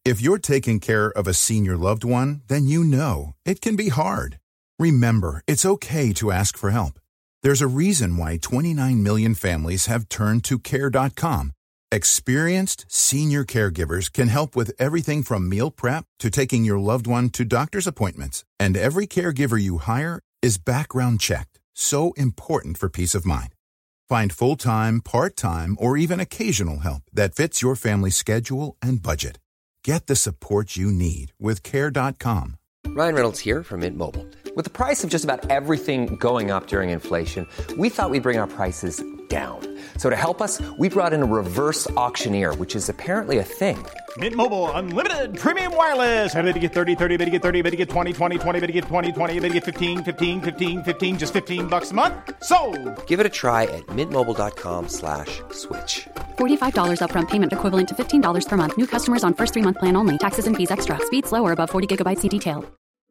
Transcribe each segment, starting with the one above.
If you're taking care of a senior loved one, then you know it can be hard. Remember, it's okay to ask for help. There's a reason why 29 million families have turned to Care.com. Experienced senior caregivers can help with everything from meal prep to taking your loved one to doctor's appointments. And every caregiver you hire is background checked, so important for peace of mind. Find full-time, part-time, or even occasional help that fits your family's schedule and budget. Get the support you need with Care.com. Ryan Reynolds here from Mint Mobile. With the price of just about everything going up during inflation, we thought we'd bring our prices down. So to help us, we brought in a reverse auctioneer, which is apparently a thing. Mint Mobile Unlimited Premium Wireless. How to get 30, 30, bit to get 30, bit to get 20, 20, 20, bit to get 20, 20, bit to get 15, 15, 15, 15, just $15 a month? Sold! Give it a try at mintmobile.com/switch. $45 upfront payment equivalent to $15 per month. New customers on first 3-month plan only. Taxes and fees extra. Speed slower above 40 gigabytes. See detail.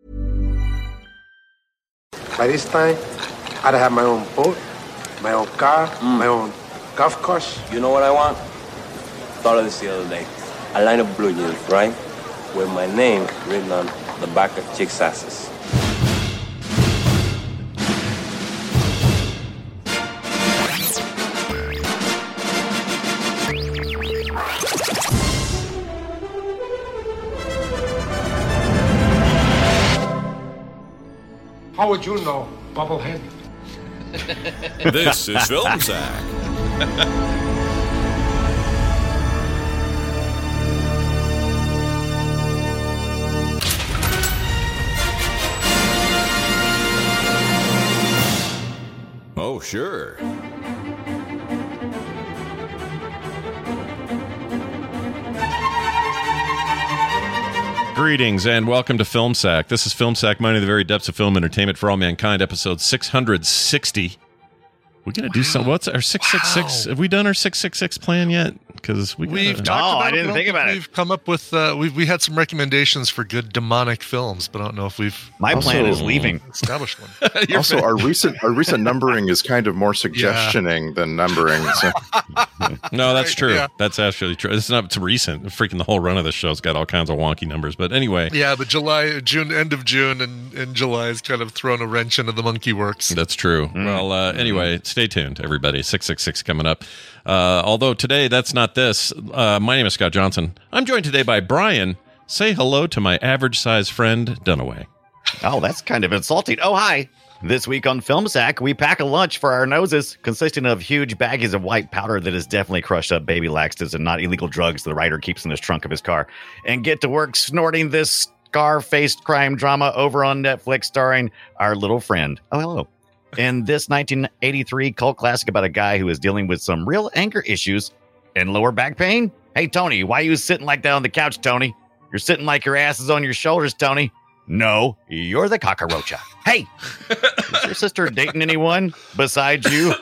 By this time, I'd have my own boat, my own car, my own golf course. You know what I want? Thought of this the other day. A line of blue jeans, right? With my name written on the back of chicks' asses. How would you know, Bubblehead? This is Film Sack. Oh, sure. Greetings and welcome to Film Sack. This is Film Sack, mining the very depths of film entertainment for all mankind, episode 660. We're going to do some. What's our 666? Have we done our 666 plan yet? Because we've talked about I didn't think about it. We've come up with we had some recommendations for good demonic films, but I don't know if we've. My plan is leaving. Established one. Also, our recent numbering is kind of more suggestioning than numbering. So. No, that's true. Yeah. That's actually true. It's not recent. Freaking the whole run of the show's got all kinds of wonky numbers. But anyway. Yeah, but end of June and July has kind of thrown a wrench into the monkey works. That's true. Well, anyway, stay tuned, everybody. 666 coming up. Although today, that's not this. My name is Scott Johnson. I'm joined today by Brian. Say hello to my average-sized friend, Dunaway. Oh, that's kind of insulting. Oh, hi. This week on Film Sack, we pack a lunch for our noses consisting of huge baggies of white powder that is definitely crushed up baby laxatives and not illegal drugs the writer keeps in his trunk of his car, and get to work snorting this scar-faced crime drama over on Netflix starring our little friend. Oh, hello. In this 1983 cult classic about a guy who is dealing with some real anger issues and lower back pain. Hey, Tony, why are you sitting like that on the couch, Tony? You're sitting like your ass is on your shoulders, Tony. No, you're the cockroacha. Hey, is your sister dating anyone besides you?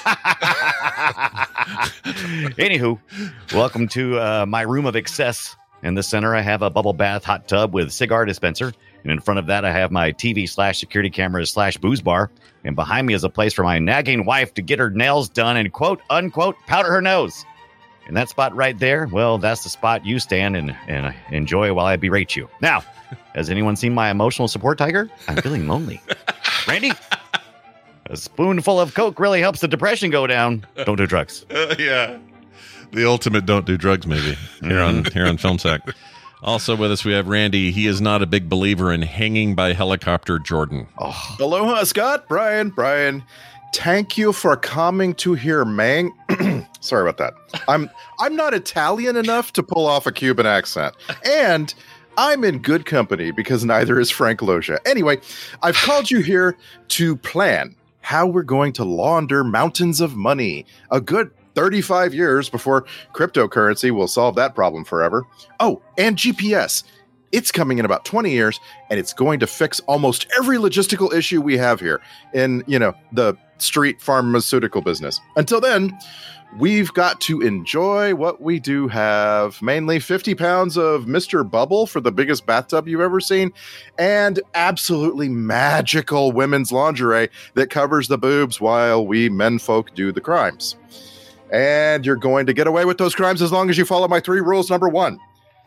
Anywho, welcome to my room of excess. In the center, I have a bubble bath hot tub with cigar dispenser. And in front of that, I have my TV/security cameras/booze bar. And behind me is a place for my nagging wife to get her nails done and quote, unquote, powder her nose. And that spot right there, well, that's the spot you stand and enjoy while I berate you. Now, has anyone seen my emotional support tiger? I'm feeling lonely. Randy? A spoonful of Coke really helps the depression go down. Don't do drugs. Yeah. The ultimate don't do drugs movie here on Film Sack. Also with us, we have Randy. He is not a big believer in hanging by helicopter Jordan. Oh. Aloha, Scott. Brian. Thank you for coming to here, man. Sorry about that. I'm not Italian enough to pull off a Cuban accent. And I'm in good company because neither is Frank Loja. Anyway, I've called you here to plan how we're going to launder mountains of money. A good 35 years before cryptocurrency will solve that problem forever. Oh, and GPS. It's coming in about 20 years, and it's going to fix almost every logistical issue we have here in, the street pharmaceutical business. Until then, we've got to enjoy what we do have. Mainly 50 pounds of Mr. Bubble for the biggest bathtub you've ever seen, and absolutely magical women's lingerie that covers the boobs while we menfolk do the crimes. And you're going to get away with those crimes as long as you follow my 3 rules. Number 1,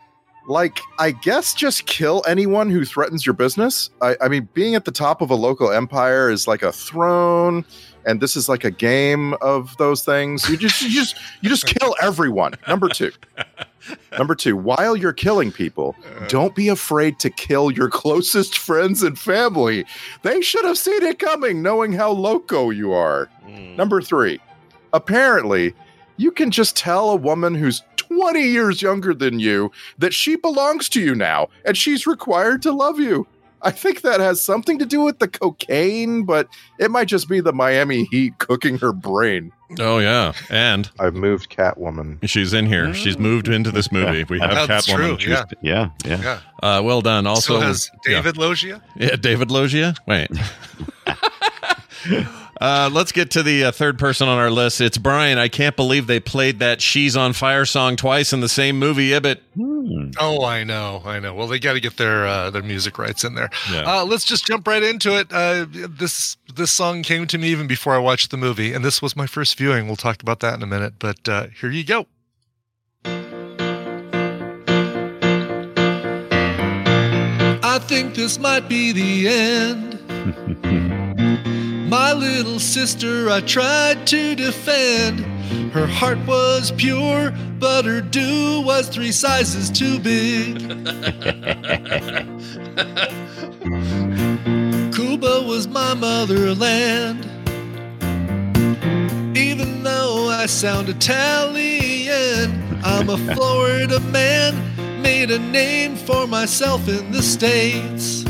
Like, I guess just kill anyone who threatens your business. I mean, being at the top of a local empire is like a throne, and this is like a game of those things. You just kill everyone. Number two, while you're killing people, don't be afraid to kill your closest friends and family. They should have seen it coming, knowing how loco you are. Number 3, apparently, you can just tell a woman who's 20 years younger than you that she belongs to you now, and she's required to love you. I think that has something to do with the cocaine, but it might just be the Miami heat cooking her brain. Oh, yeah. And I've moved Catwoman. She's in here. She's moved into this movie. We have That's Catwoman. true. Yeah. Well done. Also, So has David Loggia? Yeah, David Loggia. Wait. Let's get to the third person on our list. It's Brian. I can't believe they played that She's on Fire song twice in the same movie, Ibbot. Oh, I know. Well, they got to get their music rights in there. Yeah. Let's just jump right into it. This song came to me even before I watched the movie, and this was my first viewing. We'll talk about that in a minute, but here you go. I think this might be the end. My little sister I tried to defend. Her heart was pure, but her do was 3 sizes too big. Cuba was my motherland. Even though I sound Italian, I'm a Florida man, made a name for myself in the States.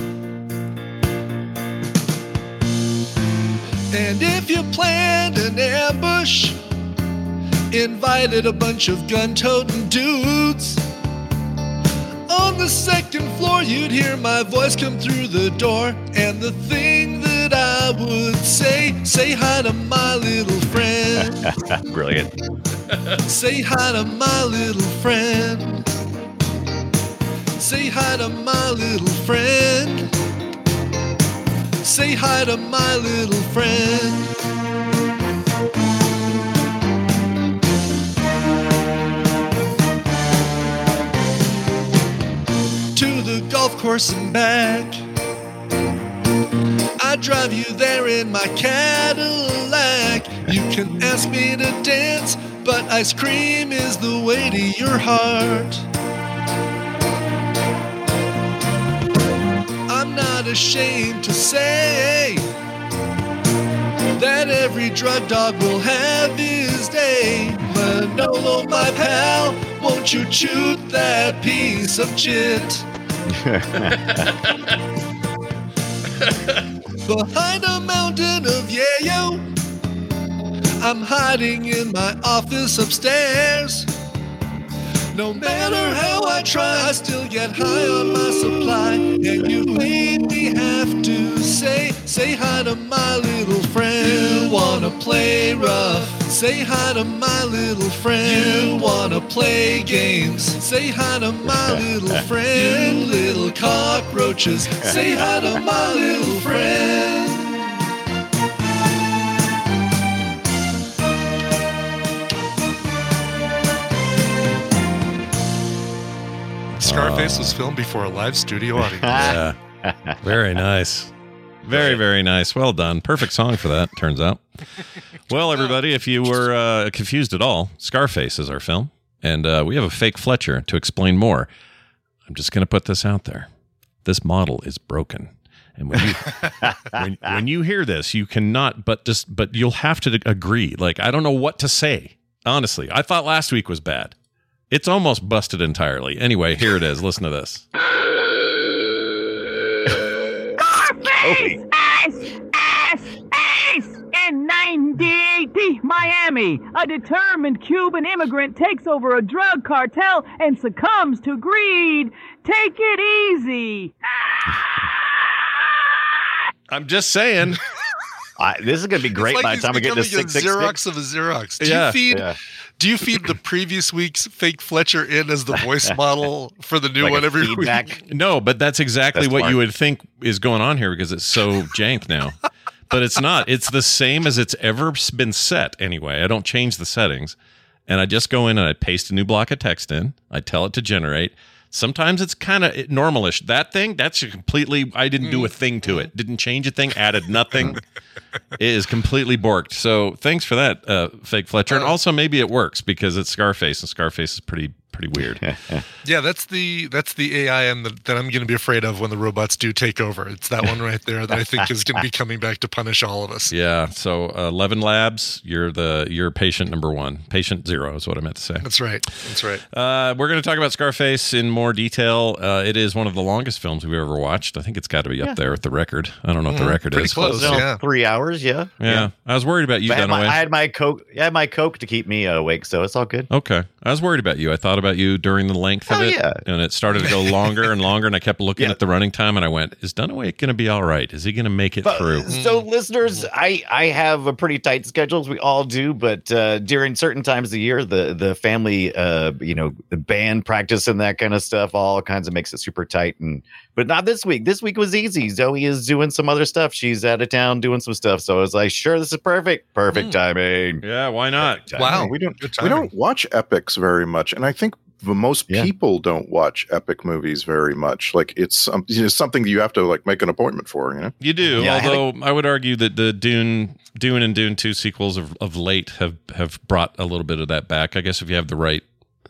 And if you planned an ambush, invited a bunch of gun-toting dudes, on the 2nd floor you'd hear my voice come through the door, and the thing that I would say hi to my little friend. Brilliant. Say hi to my little friend. Say hi to my little friend. Say hi to my little friend. To the golf course and back, I drive you there in my Cadillac. You can ask me to dance, but ice cream is the way to your heart. I'm not ashamed to say that every drug dog will have his day. Manolo, my pal, won't you shoot that piece of shit? Behind a mountain of yayo, I'm hiding in my office upstairs. No matter how I try, I still get high on my supply. And you made me have to say hi to my little friend. You wanna play rough? Say hi to my little friend. You wanna play games? Say hi to my little friend. You little cockroaches, say hi to my little friend. Scarface was filmed before a live studio audience. Yeah. Very nice. Very, very nice. Well done. Perfect song for that, turns out. Well, everybody, if you were confused at all, Scarface is our film, and we have a fake Fletcher to explain more. I'm just going to put this out there. This model is broken. And when you hear this, you cannot but you'll have to agree. Like, I don't know what to say. Honestly, I thought last week was bad. It's almost busted entirely. Anyway, here it is. Listen to this. Scarface! Ace! In 1980, Miami, a determined Cuban immigrant takes over a drug cartel and succumbs to greed. Take it easy. I'm just saying. This is going to be great by the time we get to 666. Xerox of a Xerox. Do you feed the previous week's fake Fletcher in as the voice model for the new one every week? No, but that's exactly what you would think is going on here because it's so jank now. But it's not. It's the same as it's ever been set anyway. I don't change the settings. And I just go in and I paste a new block of text in. I tell it to generate. Sometimes it's kind of normalish. That thing, that's completely, I didn't do a thing to it. Didn't change a thing, added nothing. It is completely borked. So thanks for that, Fake Fletcher. And also maybe it works because it's Scarface, and Scarface is pretty weird. Yeah, that's the AI that I'm going to be afraid of when the robots do take over. It's that one right there that I think is going to be coming back to punish all of us. Yeah. So 11 Labs, you're patient number 1. Patient 0 is what I meant to say. That's right. We're going to talk about Scarface in more detail. It is one of the longest films we've ever watched. I think it's got to be up there with the record. I don't know what the record is. Close, yeah. 3 hours, yeah. I was worried about you, Dunaway. I had my Coke to keep me awake, so it's all good. Okay. I was worried about you. I thought about you during the length of it, and it started to go longer and longer, and I kept looking at the running time, and I went, is Dunaway going to be all right? Is he going to make it through? So, listeners, I have a pretty tight schedule, as we all do, but during certain times of the year, the family, the band practice and that kind of stuff, all kinds of makes it super tight. But not this week. This week was easy. Zoe is doing some other stuff. She's out of town doing some stuff. So I was like, sure, this is perfect timing. Yeah, why not? Wow, we don't watch epics very much, and I think most people don't watch epic movies very much. Like it's something that you have to like make an appointment for. You do. Although I would argue that the Dune and Dune 2 sequels of late have brought a little bit of that back. I guess if you have the right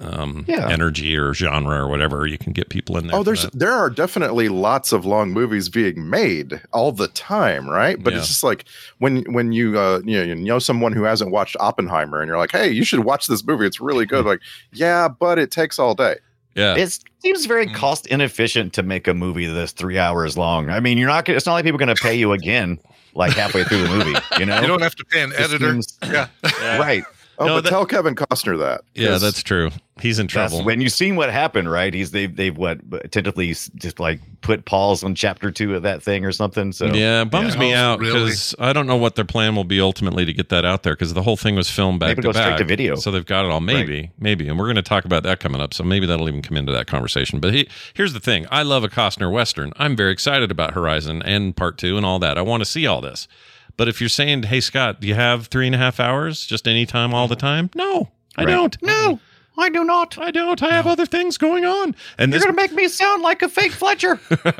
energy or genre or whatever, you can get people in there. There are definitely lots of long movies being made all the time, right? But it's just like when you know someone who hasn't watched Oppenheimer and you're like, hey, you should watch this movie, it's really good. Like, yeah, but it takes all day. Yeah, it seems very cost inefficient to make a movie that's 3 hours long. I mean, it's not like people are going to pay you again like halfway through the movie. You don't have to pay an editor. Right. Oh, but tell Kevin Costner that. Yeah, that's true. He's in trouble. When you've seen what happened, right? They've tentatively just like put pause on chapter 2 of that thing or something. So it bums me out because I don't know what their plan will be ultimately to get that out there because the whole thing was filmed back to back. Straight to video. So they've got it all. Maybe, and we're going to talk about that coming up. So maybe that'll even come into that conversation. But here's the thing: I love a Costner Western. I'm very excited about Horizon and Part 2 and all that. I want to see all this. But if you're saying, hey, Scott, do you have 3.5 hours just any time all the time? No, I don't. No, I do not. I don't. I have other things going on. And you're going to make me sound like a fake Fletcher.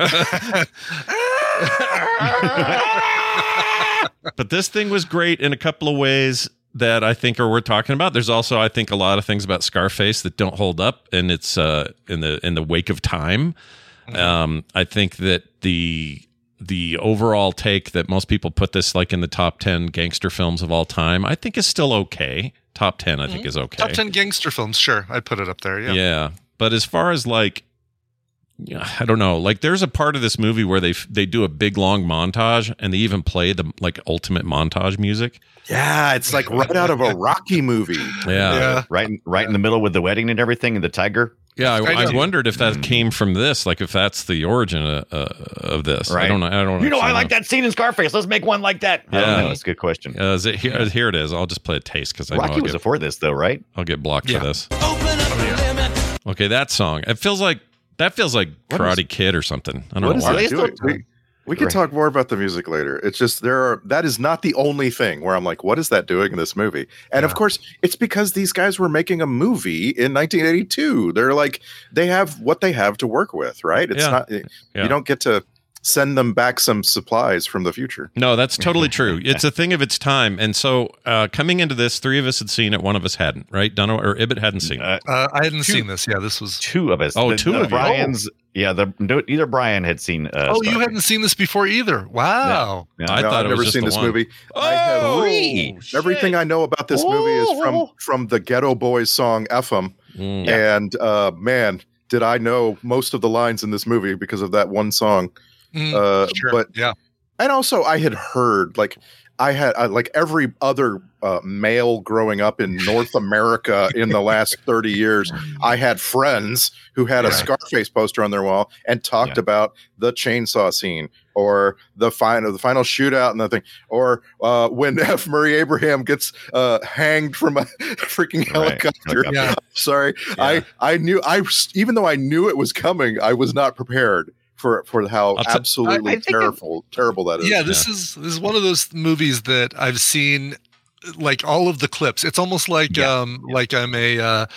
But this thing was great in a couple of ways that I think are worth talking about. There's also, I think, a lot of things about Scarface that don't hold up, and it's in the wake of time. I think that the overall take that most people put this like in the top 10 gangster films of all time, I think is still okay. Top 10, I think is okay. Top 10 gangster films, sure. I'd put it up there, Yeah. But as far as like, I don't know, like there's a part of this movie where they do a big long montage and they even play the like ultimate montage music. Yeah, it's like right out of a Rocky movie. Yeah. Right in the middle with the wedding and everything and the tiger. Yeah, I wondered if that came from this, like if that's the origin of this. Right. I don't know. I like that scene in Scarface. Let's make one like that. Yeah. I don't know. That's a good question. Is it here it is. I'll just play a taste because I know Rocky was before this, though, right? I'll get blocked for this. Open up the limit. Okay, that song. It feels like Karate Kid or something. I don't know why. We can talk more about the music later. It's just that is not the only thing where I'm like, what is that doing in this movie? And of course, it's because these guys were making a movie in 1982. They're like, they have what they have to work with, right? It's not, you don't get to send them back some supplies from the future. No, that's totally true. It's a thing of its time. And so coming into this, 3 of us had seen it, 1 of us hadn't, right? Dunno or Ibbott hadn't seen it. I hadn't seen this. Yeah, this was 2 of us. Two of Brian's. Yeah, either Brian had seen. You hadn't seen this before either. Wow. Yeah. I thought I've never seen this movie. Everything I know about this movie is from the Ghetto Boys song "F 'em," and man, did I know most of the lines in this movie because of that one song. Sure. But and also I had heard like every other male growing up in North America in the last 30 years, I had friends who had a Scarface poster on their wall and talked about the chainsaw scene or the final shootout and the thing, or when F. Murray Abraham gets hanged from a freaking helicopter. Sorry, I knew even though I knew it was coming, I was not prepared for how absolutely terrible that is. Yeah, this is one of those movies that I've seen like all of the clips. It's almost like I'm a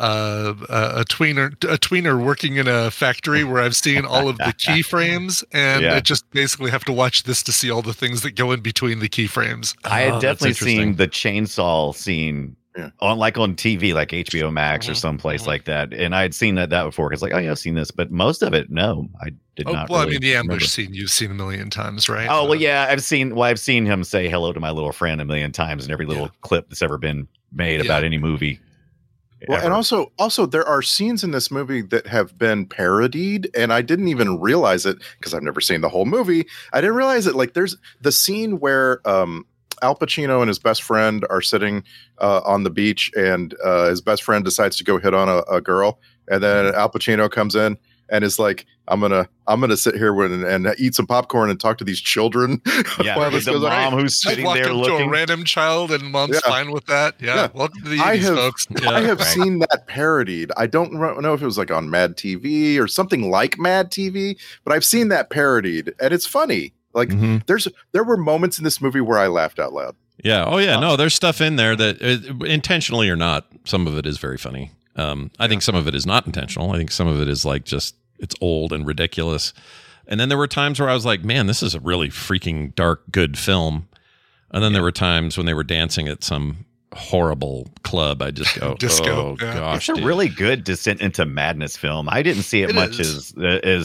tweener working in a factory where I've seen all of the keyframes, and I just basically have to watch this to see all the things that go in between the keyframes. I had definitely seen the chainsaw scene on TV, like HBO Max or someplace like that, and I had seen that before. Because like, oh yeah, I've seen this, but most of it, no, I did not. Well, really I mean, the ambush remember. scene you've seen a million times, right? Oh well, yeah, I've seen him say hello to my little friend a million times in every little clip that's ever been made about any movie. Well, ever. and also there are scenes in this movie that have been parodied, and I didn't even realize it because I've never seen the whole movie. I didn't realize it. Like, there's the scene where Al Pacino and his best friend are sitting on the beach, and his best friend decides to go hit on a girl, and then Al Pacino comes in and is like, I'm gonna sit here and eat some popcorn and talk to these children. Yeah, the mom who's sitting walk there up looking to a random child, and mom's fine with that. Yeah. Welcome to the 80s, folks. I have seen that parodied. I don't know if it was like on Mad TV or something like Mad TV, but I've seen that parodied, and it's funny. Like, there were moments in this movie where I laughed out loud. Yeah. Oh, yeah. No, there's stuff in there that, intentionally or not, some of it is very funny. I think some of it is not intentional. I think some of it is like just, it's old and ridiculous. And then there were times where I was like, man, this is a really freaking dark, good film. And then there were times when they were dancing at some horrible club. I just go, Disco. Oh, gosh. It's a really good Descent into Madness film. I didn't see it much as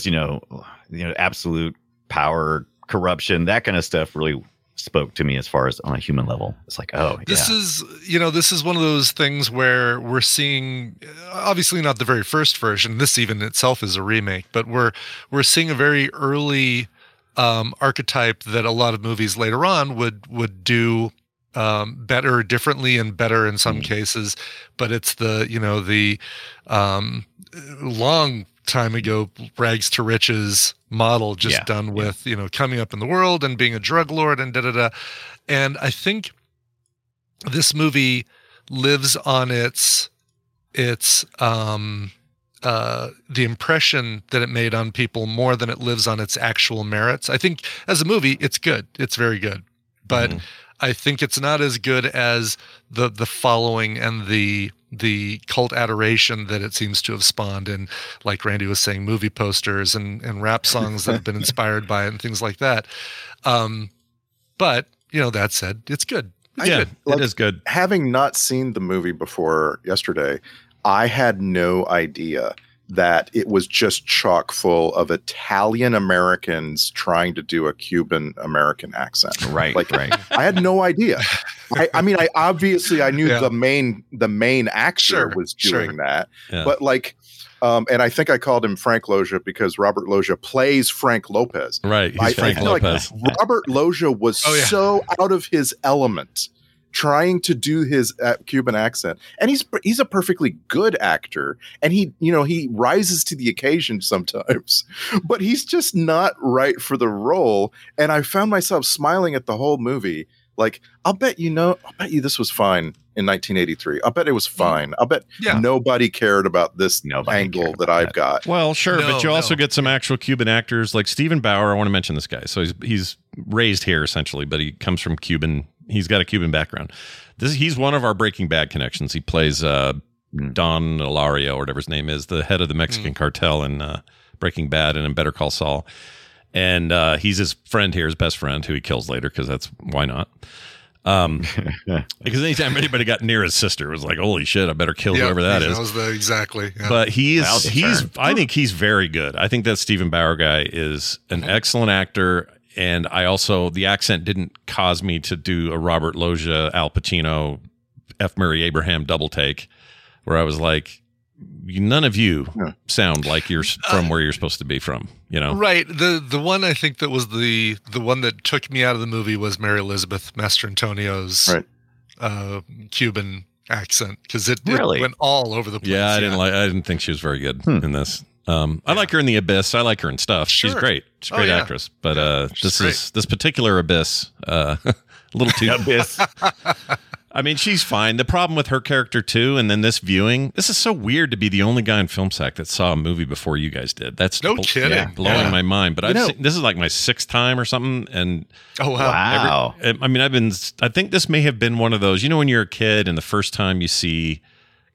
absolute power, corruption, that kind of stuff really spoke to me as far as on a human level. It's like, this is one of those things where we're seeing, obviously not the very first version. This even itself is a remake, but we're seeing a very early archetype that a lot of movies later on would do better, differently, and better in some cases. But it's the long time ago rags to riches model just done with coming up in the world and being a drug lord and and I think this movie lives on its the impression that it made on people more than it lives on its actual merits. I think as a movie it's good, it's very good, but I think it's not as good as the following and the cult adoration that it seems to have spawned in, like Randy was saying, movie posters and rap songs that have been inspired by it and things like that. But that said, it's good. It is good. Having not seen the movie before yesterday, I had no idea that it was just chock full of Italian Americans trying to do a Cuban American accent. Right. I had no idea. I mean, I obviously knew the main actor was doing that, but and I think I called him Frank Loggia because Robert Loggia plays Frank Lopez. Right. He's Frank Lopez. Like Robert Loggia was so out of his element trying to do his Cuban accent, and he's a perfectly good actor, and he rises to the occasion sometimes, but he's just not right for the role. And I found myself smiling at the whole movie. Like, I'll bet you this was fine in 1983. I'll bet it was fine. I'll bet nobody cared about this angle that I've got. Well, sure, but you also get some actual Cuban actors like Stephen Bauer. I want to mention this guy. So he's raised here essentially, but he comes from Cuban. He's got a Cuban background. He's one of our Breaking Bad connections. He plays Don Ilario, or whatever his name is, the head of the Mexican cartel in Breaking Bad and in Better Call Saul. And he's his friend here, his best friend, who he kills later because that's why not. Because anytime anybody got near his sister, it was like, holy shit, I better kill whoever that is. Exactly. Yeah. But I think he's very good. I think that Stephen Bauer guy is an excellent actor. And the accent didn't cause me to do a Robert Loggia, Al Pacino, F. Murray Abraham double take, where I was like, none of you sound like you're from where you're supposed to be from, Right. The one I think that was the one that took me out of the movie was Mary Elizabeth Mastrantonio's Cuban accent, because it went all over the place. Yeah, I didn't think she was very good in this. I like her in The Abyss. I like her in stuff. Sure. She's great. She's a great actress. But this particular Abyss, a little too Abyss. I mean, she's fine. The problem with her character too, and then this viewing, this is so weird to be the only guy in FilmSack that saw a movie before you guys did. That's no kidding. Blowing my mind. But this is like my 6th time or something. And wow. I think this may have been one of those, when you're a kid and the first time you see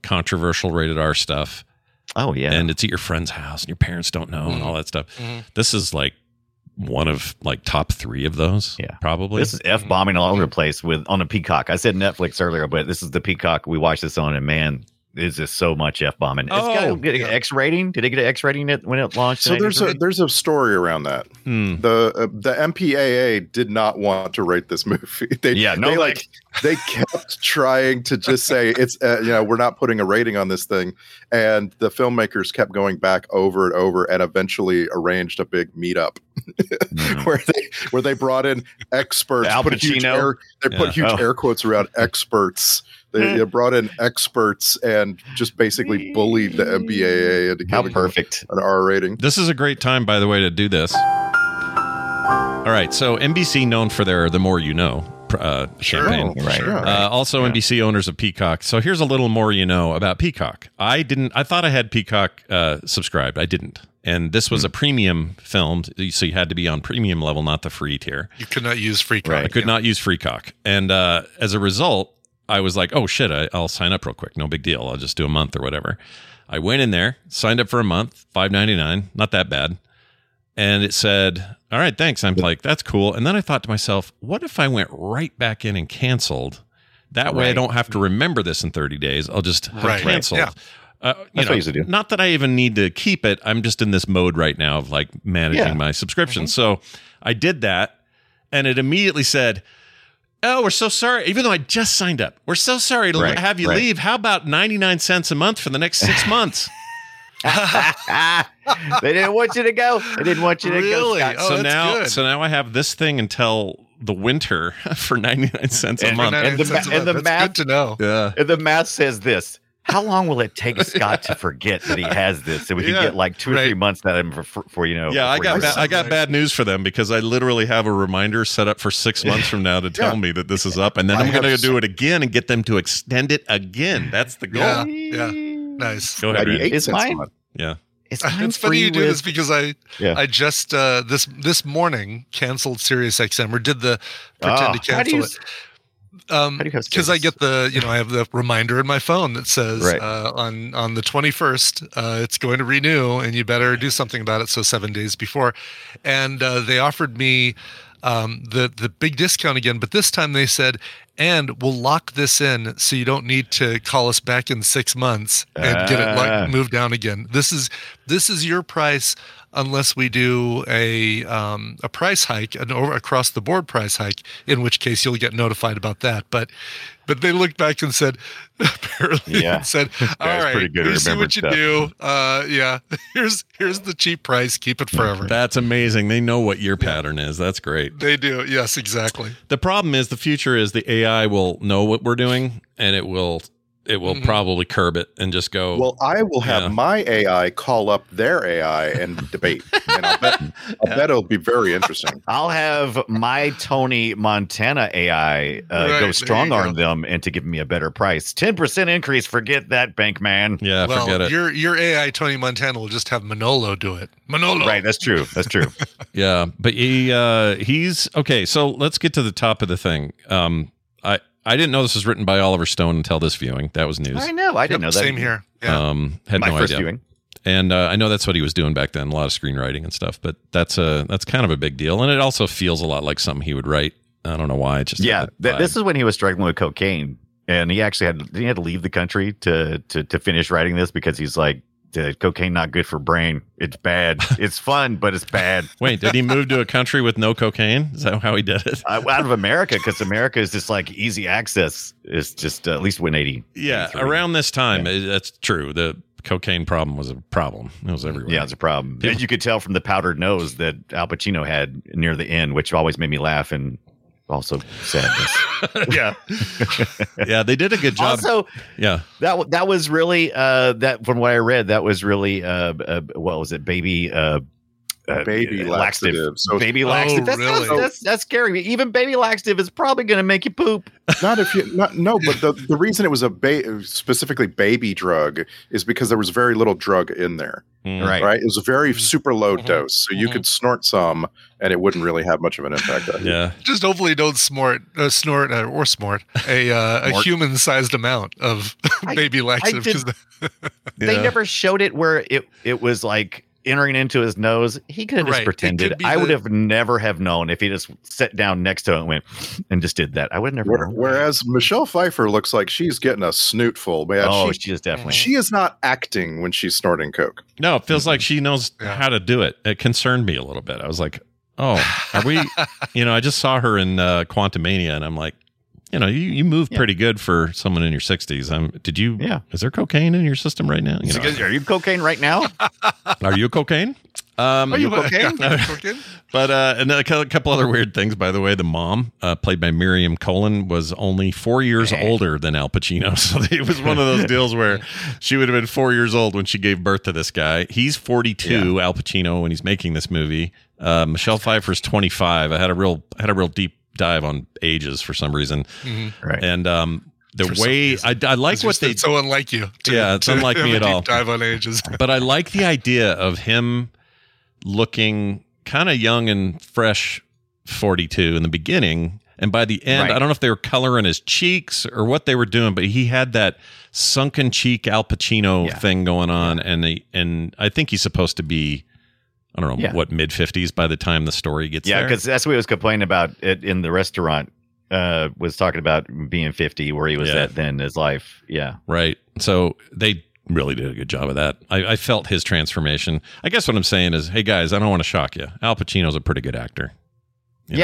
controversial rated R stuff. Oh yeah, and it's at your friend's house and your parents don't know and all that stuff. This is like one of like top 3 of those. Yeah, probably. This is F-bombing all over the place on a Peacock. I said Netflix earlier, but this is the Peacock we watched this on, and man, is just so much F-bombing. It's got an X rating. Did it get an X rating when it launched? So there's a story around that. The MPAA did not want to rate this movie. They kept trying to just say it's we're not putting a rating on this thing, and the filmmakers kept going back over and over, and eventually arranged a big meetup where they brought in experts. Al Pacino. They put huge air quotes around experts. They brought in experts and just basically bullied the MPAA into giving an R rating. This is a great time, by the way, to do this. All right, so NBC, known for their The More You Know campaign. Also NBC owners of Peacock. So here's a little more you know about Peacock. I thought I had Peacock subscribed. I didn't. And this was a premium film, so you had to be on premium level, not the free tier. You could not use Freecock. I could not use Freecock. And as a result, I was like, oh shit, I'll sign up real quick. No big deal. I'll just do a month or whatever. I went in there, signed up for a month, $5.99, not that bad. And it said, all right, thanks. I'm like, that's cool. And then I thought to myself, what if I went right back in and canceled? That way I don't have to remember this in 30 days. I'll just have canceled. Yeah. That's what I used to do. Not that I even need to keep it. I'm just in this mode right now of like managing my subscription. So I did that, and it immediately said, oh, we're so sorry. Even though I just signed up, we're so sorry to have you leave. How about 99 cents a month for the next 6 months? They didn't want you to go. They didn't want you to go. Scott. Oh, so now I have this thing until the winter for 99 cents a month. And the math, good to know. Yeah. And the math says this. How long will it take Scott to forget that he has this, so we can get like 2 or 3 months out of him for Yeah, I got bad news for them, because I literally have a reminder set up for 6 months from now to tell me that this is up, and then I'm going to do it again and get them to extend it again. That's the goal. Yeah. Nice. Go ahead. It's mine. Yeah. It's funny you do this, because I just this morning canceled SiriusXM, or did the pretend to cancel it. Because I get I have the reminder in my phone that says on the 21st it's going to renew, and you better do something about it. So 7 days before, and they offered me the big discount again, but this time they said, and we'll lock this in so you don't need to call us back in 6 months and get it moved down again. This is your price unless we do a price hike, an across the board price hike, in which case you'll get notified about that. But they looked back and said, apparently, said, all right, we see what you do. Here's the cheap price. Keep it forever. That's amazing. They know what your pattern is. That's great. They do. Yes, exactly. The problem is the future is the AI will know what we're doing, and it will probably curb it and just go. Well, I will have my AI call up their AI and debate. And I'll bet it'll be very interesting. I'll have my Tony Montana AI go strong arm them into giving me a better price. 10% increase. Forget that, bank man. Yeah, forget it. Your AI Tony Montana will just have Manolo do it. Manolo. Right, that's true. That's true. Yeah, but he's okay. So let's get to the top of the thing. I didn't know this was written by Oliver Stone until this viewing. That was news. I know. I didn't know that. Same here. Yeah. Had my no first idea. viewing. And I know that's what he was doing back then, a lot of screenwriting and stuff. But that's kind of a big deal, and it also feels a lot like something he would write. I don't know why. It just this is when he was struggling with cocaine, and he actually had to leave the country to finish writing this, because he's like, cocaine not good for brain. It's bad. It's fun, but it's bad. Wait, did he move to a country with no cocaine? Is that how he did it? Out of America, because America is just like easy access. It's just at least 180. Yeah, around this time, that's true. The cocaine problem was a problem. It was everywhere. Yeah, it's a problem. And you could tell from the powdered nose that Al Pacino had near the end, which always made me laugh and also sadness. Yeah, they did a good job. Also, that was really that from what I read, that was really what was it, baby baby laxative. So baby laxative. really? That's scary. Even baby laxative is probably going to make you poop. Not if you no, but the reason it was a specifically baby drug is because there was very little drug in there. Right. It was a very super low dose, so you could snort some, and it wouldn't really have much of an impact on you. Yeah. Just hopefully don't snort a human-sized amount of baby laxative. They never showed it where it was like entering into his nose. He could have just pretended. I would have never have known if he just sat down next to it and went and just did that. I would never known. Whereas Michelle Pfeiffer looks like she's getting a snootful, man. Oh, she is definitely. She is not acting when she's snorting coke. No, it feels like she knows how to do it. It concerned me a little bit. I was like, oh, are we, I just saw her in Quantumania, and I'm like, you move pretty good for someone in your 60s. Did you? Yeah. Is there cocaine in your system right now? Are you cocaine right now? Are you cocaine? Are you cocaine? But and a couple other weird things. By the way, the mom, played by Miriam Colin, was only 4 years older than Al Pacino. So it was one of those deals where she would have been 4 years old when she gave birth to this guy. He's 42, Al Pacino, when he's making this movie. Michelle Pfeiffer's 25. I had a real deep dive on ages for some reason. Right. And the way I like what they so unlike you. It's unlike me at all. Dive on ages. But I like the idea of him looking kind of young and fresh, 42 in the beginning, and by the end, I don't know if they were coloring his cheeks or what they were doing, but he had that sunken cheek Al Pacino thing going on, and I think he's supposed to be, I don't know, what, mid-50s by the time the story gets there? Yeah, because that's what he was complaining about it in the restaurant, was talking about being 50, where he was at then in his life. Yeah. Right. So they really did a good job of that. I felt his transformation. I guess what I'm saying is, hey, guys, I don't want to shock you. Al Pacino's a pretty good actor. He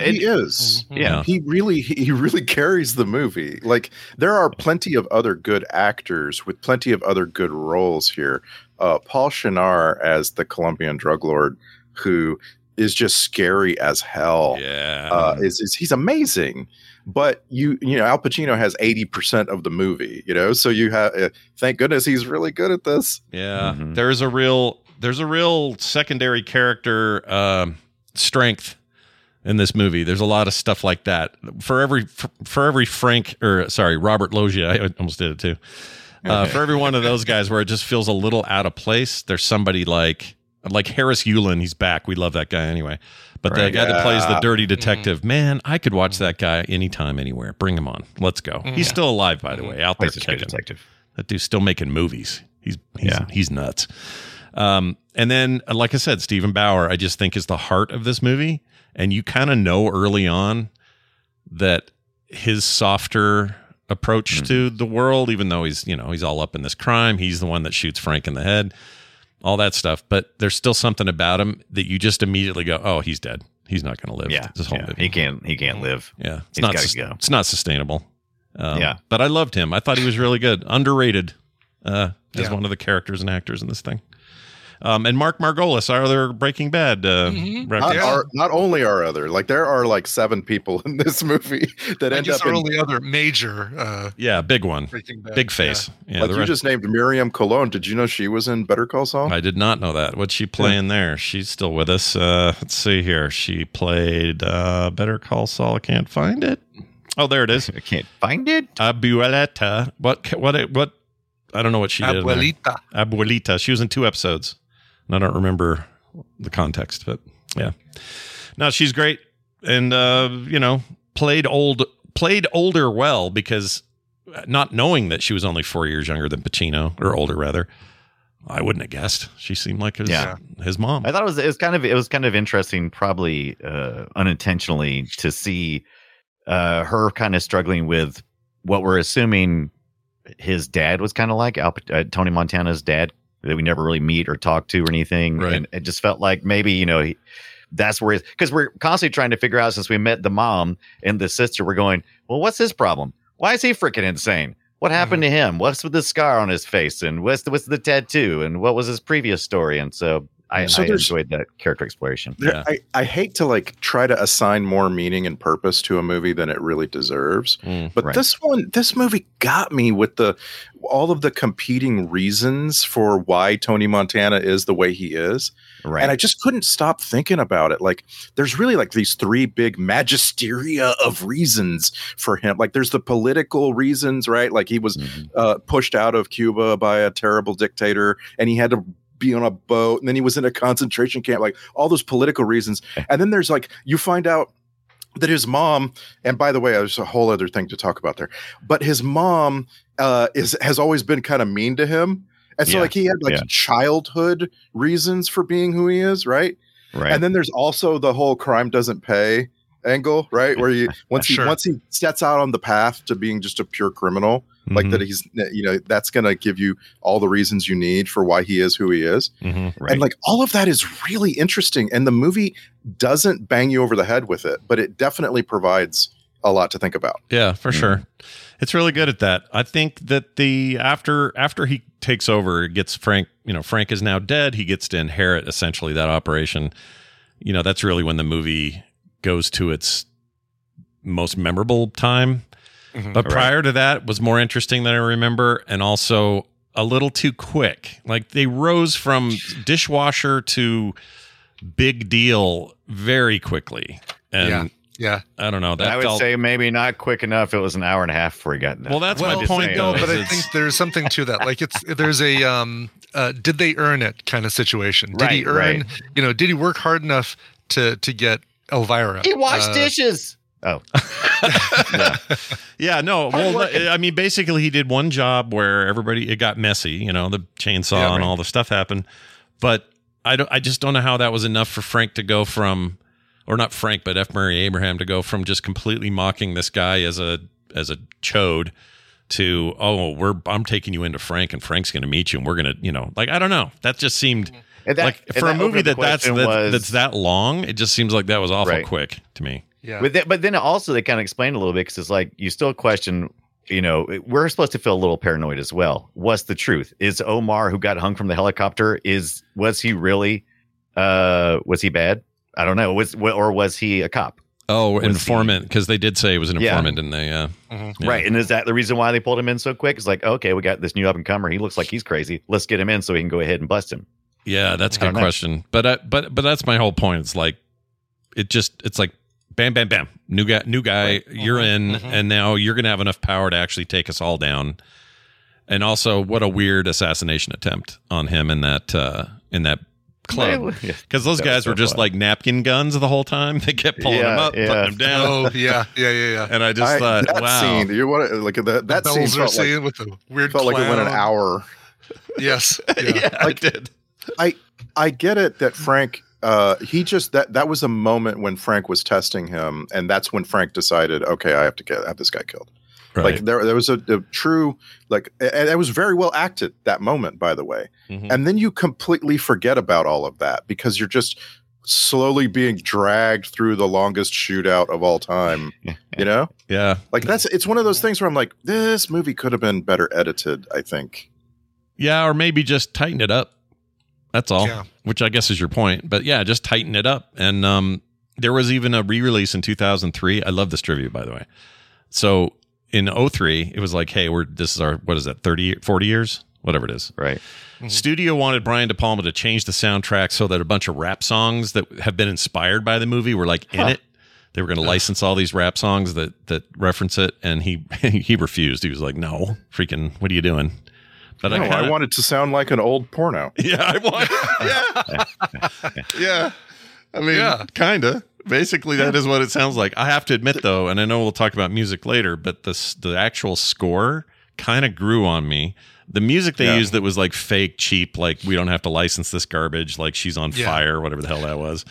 is. Yeah. He really carries the movie. Like, there are plenty of other good actors with plenty of other good roles here. Paul Shinar as the Colombian drug lord, who is just scary as hell. Yeah. He's amazing. But Al Pacino has 80% of the movie, so you have, thank goodness he's really good at this. Yeah. There's a real secondary character strength in this movie. There's a lot of stuff like that. For every Robert Loggia, I almost did it too. For every one of those guys where it just feels a little out of place, there's somebody like Harris Yulin. He's back. We love that guy anyway. But the guy that plays the dirty detective, man, I could watch that guy anytime, anywhere. Bring him on. Let's go. He's still alive, by the way, out there kicking. Detective. That dude's still making movies. He's nuts. And then, like I said, Stephen Bauer, I just think is the heart of this movie. And you kind of know early on that his softer approach to the world, even though he's all up in this crime, he's the one that shoots Frank in the head, all that stuff. But there's still something about him that you just immediately go, oh, he's dead. He's not going to live. This whole movie. He can't live. Yeah. It's not sustainable. But I loved him. I thought he was really good. Underrated as one of the characters and actors in this thing. And Mark Margolis, our other Breaking Bad. Not only our other, like there are like 7 people in this movie that end up in only other major. Big one, big face. Like you just named Miriam Colon. Did you know she was in Better Call Saul? I did not know that. What's she playing there? She's still with us. Let's see here. She played Better Call Saul. I can't find it. Oh, there it is. I can't find it. Abuelita. What? I don't know what she did. Abuelita. Abuelita. She was in 2 episodes. And I don't remember the context, but yeah. No, she's great. And, played older well, because not knowing that she was only 4 years younger than Pacino, or older rather, I wouldn't have guessed. She seemed like his mom. I thought it was kind of interesting, probably unintentionally, to see her kind of struggling with what we're assuming his dad was kind of like, Tony Montana's dad, that we never really meet or talk to or anything. Right. And it just felt like maybe, that's where because we're constantly trying to figure out, since we met the mom and the sister, we're going, well, what's his problem? Why is he freaking insane? What happened to him? What's with the scar on his face? And what's the tattoo? And what was his previous story? And so I enjoyed that character exploration. I hate to like try to assign more meaning and purpose to a movie than it really deserves. But this movie got me with all of the competing reasons for why Tony Montana is the way he is. Right. And I just couldn't stop thinking about it. Like there's really like these three big magisteria of reasons for him. Like there's the political reasons, right? Like he was pushed out of Cuba by a terrible dictator and he had to be on a boat, and then he was in a concentration camp, like all those political reasons. And then there's like, you find out that his mom, and by the way, there's a whole other thing to talk about there, but his mom has always been kind of mean to him. And so like he had like childhood reasons for being who he is. Right. And then there's also the whole crime doesn't pay angle, right? Where once he sets out on the path to being just a pure criminal, like that he's, that's going to give you all the reasons you need for why he is who he is. And like all of that is really interesting. And the movie doesn't bang you over the head with it, but it definitely provides a lot to think about. Yeah, for sure. It's really good at that. I think that after he takes over, gets Frank, Frank is now dead. He gets to inherit essentially that operation. That's really when the movie goes to its most memorable time. But prior to that was more interesting than I remember, and also a little too quick. Like they rose from dishwasher to big deal very quickly. And I don't know. I would say maybe not quick enough. It was an hour and a half before he got in there. Well, that's my point. No, but I think there's something to that. Like there's a did they earn it kind of situation? Did he earn? Did he work hard enough to get Elvira? He washed dishes. Oh, no. Well, I mean, basically, he did one job where it got messy. The chainsaw and all the stuff happened. But I just don't know how that was enough for Frank to go from, or not Frank, but F. Murray Abraham to go from just completely mocking this guy as a chode to I'm taking you into Frank, and Frank's going to meet you, and we're going to I don't know. That just seemed like for a movie that's that long. It just seems like that was awful quick to me. Yeah. But then also they kind of explained a little bit because it's like you still question, we're supposed to feel a little paranoid as well. What's the truth? Is Omar, who got hung from the helicopter, was he really, was he bad? I don't know. Was he a cop? Oh, informant, because they did say he was an informant, didn't they? Right. And is that the reason why they pulled him in so quick? It's like, okay, we got this new up and comer. He looks like he's crazy. Let's get him in so we can go ahead and bust him. Yeah, that's a good question. But that's my whole point. It's like, it's like, bam, bam, bam. New guy, you're in, and now you're going to have enough power to actually take us all down. And also, what a weird assassination attempt on him in that club. Because those guys were just like napkin guns the whole time. They kept pulling him up, putting him down. Oh, yeah. And I just thought, that scene, you want to look at that scene felt like, with the weird felt like it went an hour. Yes. I did. I get it that Frank... he just that was a moment when Frank was testing him, and that's when Frank decided, okay, I have to have this guy killed. Right. Like there was a true and it was very well acted, that moment, by the way. And then you completely forget about all of that because you're just slowly being dragged through the longest shootout of all time. Yeah. Like it's one of those things where I'm like, this movie could have been better edited, I think. Yeah, or maybe just tighten it up. That's all, which I guess is your point. But yeah, just tighten it up. And there was even a re-release in 2003. I love this trivia, by the way. So in 2003, it was like, hey, this is our, what is that, 40 years? Whatever it is. Right. Studio wanted Brian De Palma to change the soundtrack so that a bunch of rap songs that have been inspired by the movie were like in it. They were going to license all these rap songs that reference it. And he refused. He was like, no, freaking, what are you doing? But I want it to sound like an old porno. Yeah, I want. Yeah. I mean, kind of. Basically, that is what it sounds like. I have to admit, though, and I know we'll talk about music later, but the actual score kind of grew on me. The music they used that was like fake, cheap, like we don't have to license this garbage, like She's on Fire, whatever the hell that was.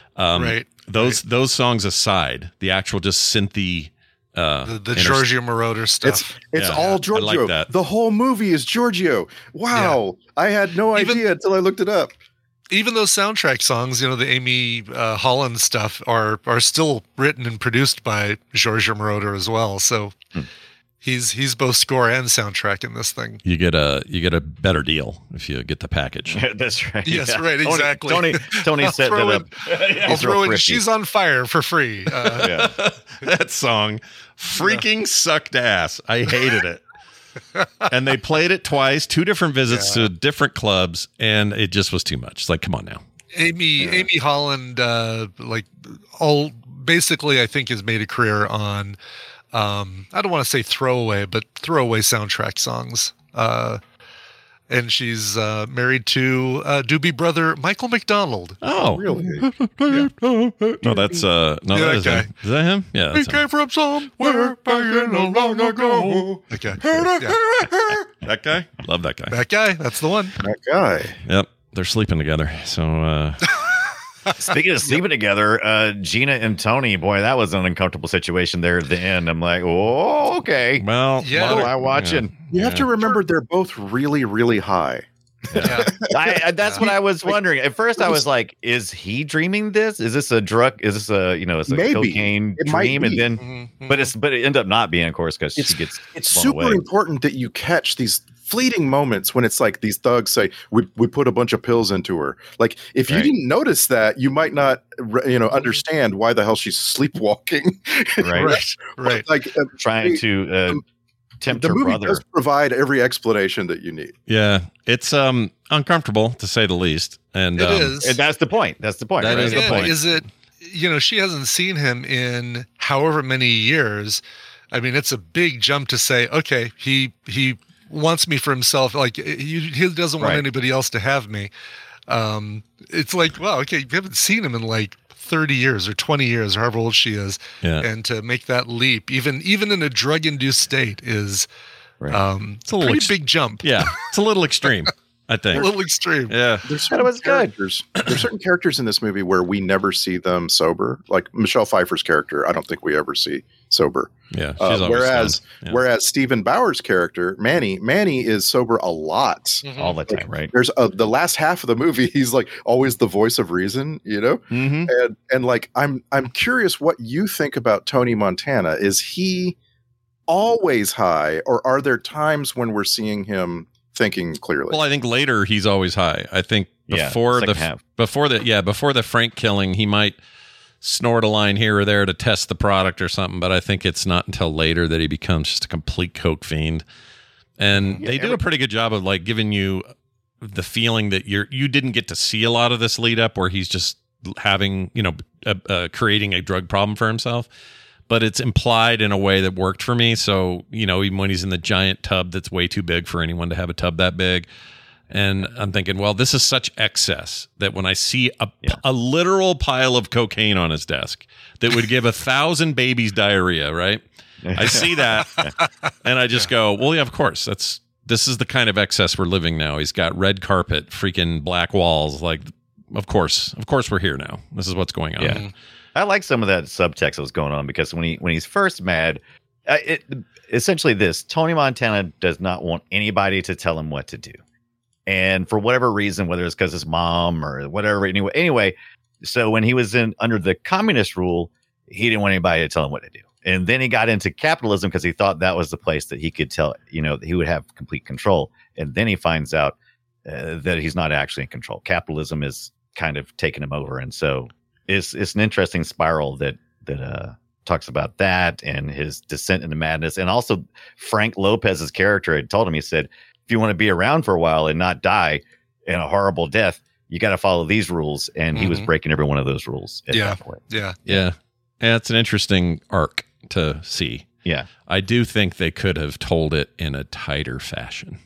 Those songs aside, the actual just synthy. The Giorgio Moroder stuff. It's all Giorgio. I like that. The whole movie is Giorgio. Wow. Yeah. I had no idea until I looked it up. Even those soundtrack songs, the Amy Holland stuff are still written and produced by Giorgio Moroder as well. So He's both score and soundtrack in this thing. You get a better deal if you get the package. That's right. Yes, right, exactly. Tony set that up. I'll throw in She's on Fire for free. That song freaking sucked ass. I hated it. And they played it twice, 2 different visits to different clubs, and it just was too much. It's like, come on now. Amy Holland, basically, I think, has made a career on, I don't want to say throwaway soundtrack songs. And she's married to Doobie brother Michael McDonald. Oh, really? No, that's that is guy. him. Is that him? Yeah, He that's him. came from somewhere back in the long ago. Okay. That guy? Love that guy. That guy. That's the one. That guy. Yep, they're sleeping together. So Speaking of sleeping together, Gina and Tony, boy, that was an uncomfortable situation there at the end. I'm like, oh, okay. Well, what am I watching? You have to remember they're both really, really high. Yeah. That's what I was wondering. At first, I was like, "Is he dreaming this? Is this a drug? Is this a it's a cocaine dream?" And then, but it ended up not being, of course, because she gets. It's super important that you catch these fleeting moments when it's like these thugs say, "We put a bunch of pills into her." Like, if you didn't notice that, you might not, understand why the hell she's sleepwalking. Right. Like trying to. Tempt the her movie brother. does provide every explanation that you need. yeah, it's uncomfortable to say the least, and It is. And that's the point. That's the point. That is the point. Is it? She hasn't seen him in however many years. I mean, it's a big jump to say, okay, he wants me for himself. Like he doesn't want anybody else to have me. It's like, wow, okay, you haven't seen him in like 30 years or 20 years, or however old she is. Yeah. And to make that leap, even in a drug-induced state, is it's a pretty big jump. Yeah, it's a little extreme, I think. A little extreme. Yeah. There's certain characters in this movie where we never see them sober. Like Michelle Pfeiffer's character, I don't think we ever see sober. Yeah. She's always whereas stoned. Yeah. whereas Stephen Bauer's character, Manny is sober a lot. All the time, right? There's the last half of the movie, he's like always the voice of reason, and like I'm curious what you think about Tony Montana. Is he always high, or are there times when we're seeing him thinking clearly? Well, I think later he's always high. I think before the Frank killing, he might snort a line here or there to test the product or something, but I think it's not until later that he becomes just a complete coke fiend. And they do a pretty good job of like giving you the feeling that you didn't get to see a lot of this lead up where he's just having, creating a drug problem for himself. But it's implied in a way that worked for me. So, even when he's in the giant tub that's way too big for anyone to have a tub that big. And I'm thinking, well, this is such excess that when I see a literal pile of cocaine on his desk that would give 1,000 babies diarrhea, right? I see that and I just go, well, yeah, of course. This is the kind of excess we're living now. He's got red carpet, freaking black walls. Like, of course we're here now. This is what's going on. Yeah. I like some of that subtext that was going on because when he's first mad, essentially Tony Montana does not want anybody to tell him what to do. And for whatever reason, whether it's because his mom or whatever, anyway, so when he was under the communist rule, he didn't want anybody to tell him what to do. And then he got into capitalism because he thought that was the place that he could tell, that he would have complete control. And then he finds out that he's not actually in control. Capitalism is kind of taking him over. And so it's an interesting spiral that talks about that and his descent into madness. And also Frank Lopez's character had told him, he said, if you want to be around for a while and not die in a horrible death, you got to follow these rules. And he was breaking every one of those rules at that point. Yeah. It's an interesting arc to see. Yeah. I do think they could have told it in a tighter fashion.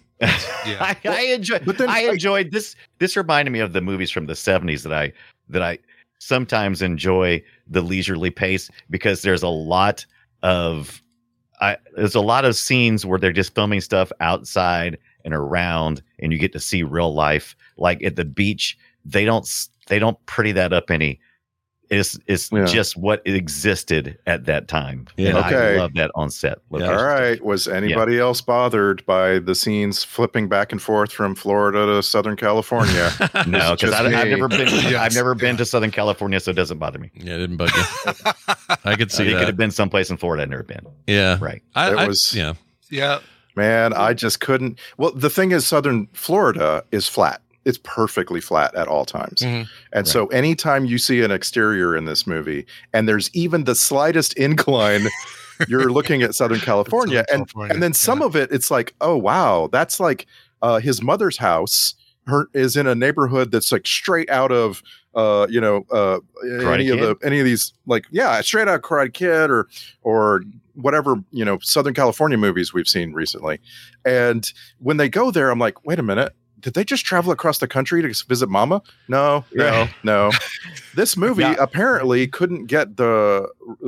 I enjoyed this. This reminded me of the movies from the 70s that I sometimes enjoy the leisurely pace because there's a lot of scenes where they're just filming stuff outside and around, and you get to see real life. Like at the beach, they don't pretty that up any It's just what existed at that time. Yeah. And Okay. I love that on set. All right. Was anybody else bothered by the scenes flipping back and forth from Florida to Southern California? No, because Just I've me. never been. Yes. I've never been to Southern California, so it doesn't bother me. Yeah, it didn't bug you. I could see It that. could have been someplace in Florida I've never been. Yeah. Right. Yeah. Yeah. Man, I just couldn't. Well, the thing is, Southern Florida is flat. It's perfectly flat at all times. Mhm. And so anytime you see an exterior in this movie and there's even the slightest incline, you're looking at Southern California. Southern California, And then some of it, it's like, oh, wow, that's like his mother's house is in a neighborhood that's like straight out of, any of these, like, yeah, straight out of Karate Kid or whatever, Southern California movies we've seen recently. And when they go there, I'm like, wait a minute. Did they just travel across the country to visit Mama? No. This movie apparently couldn't get the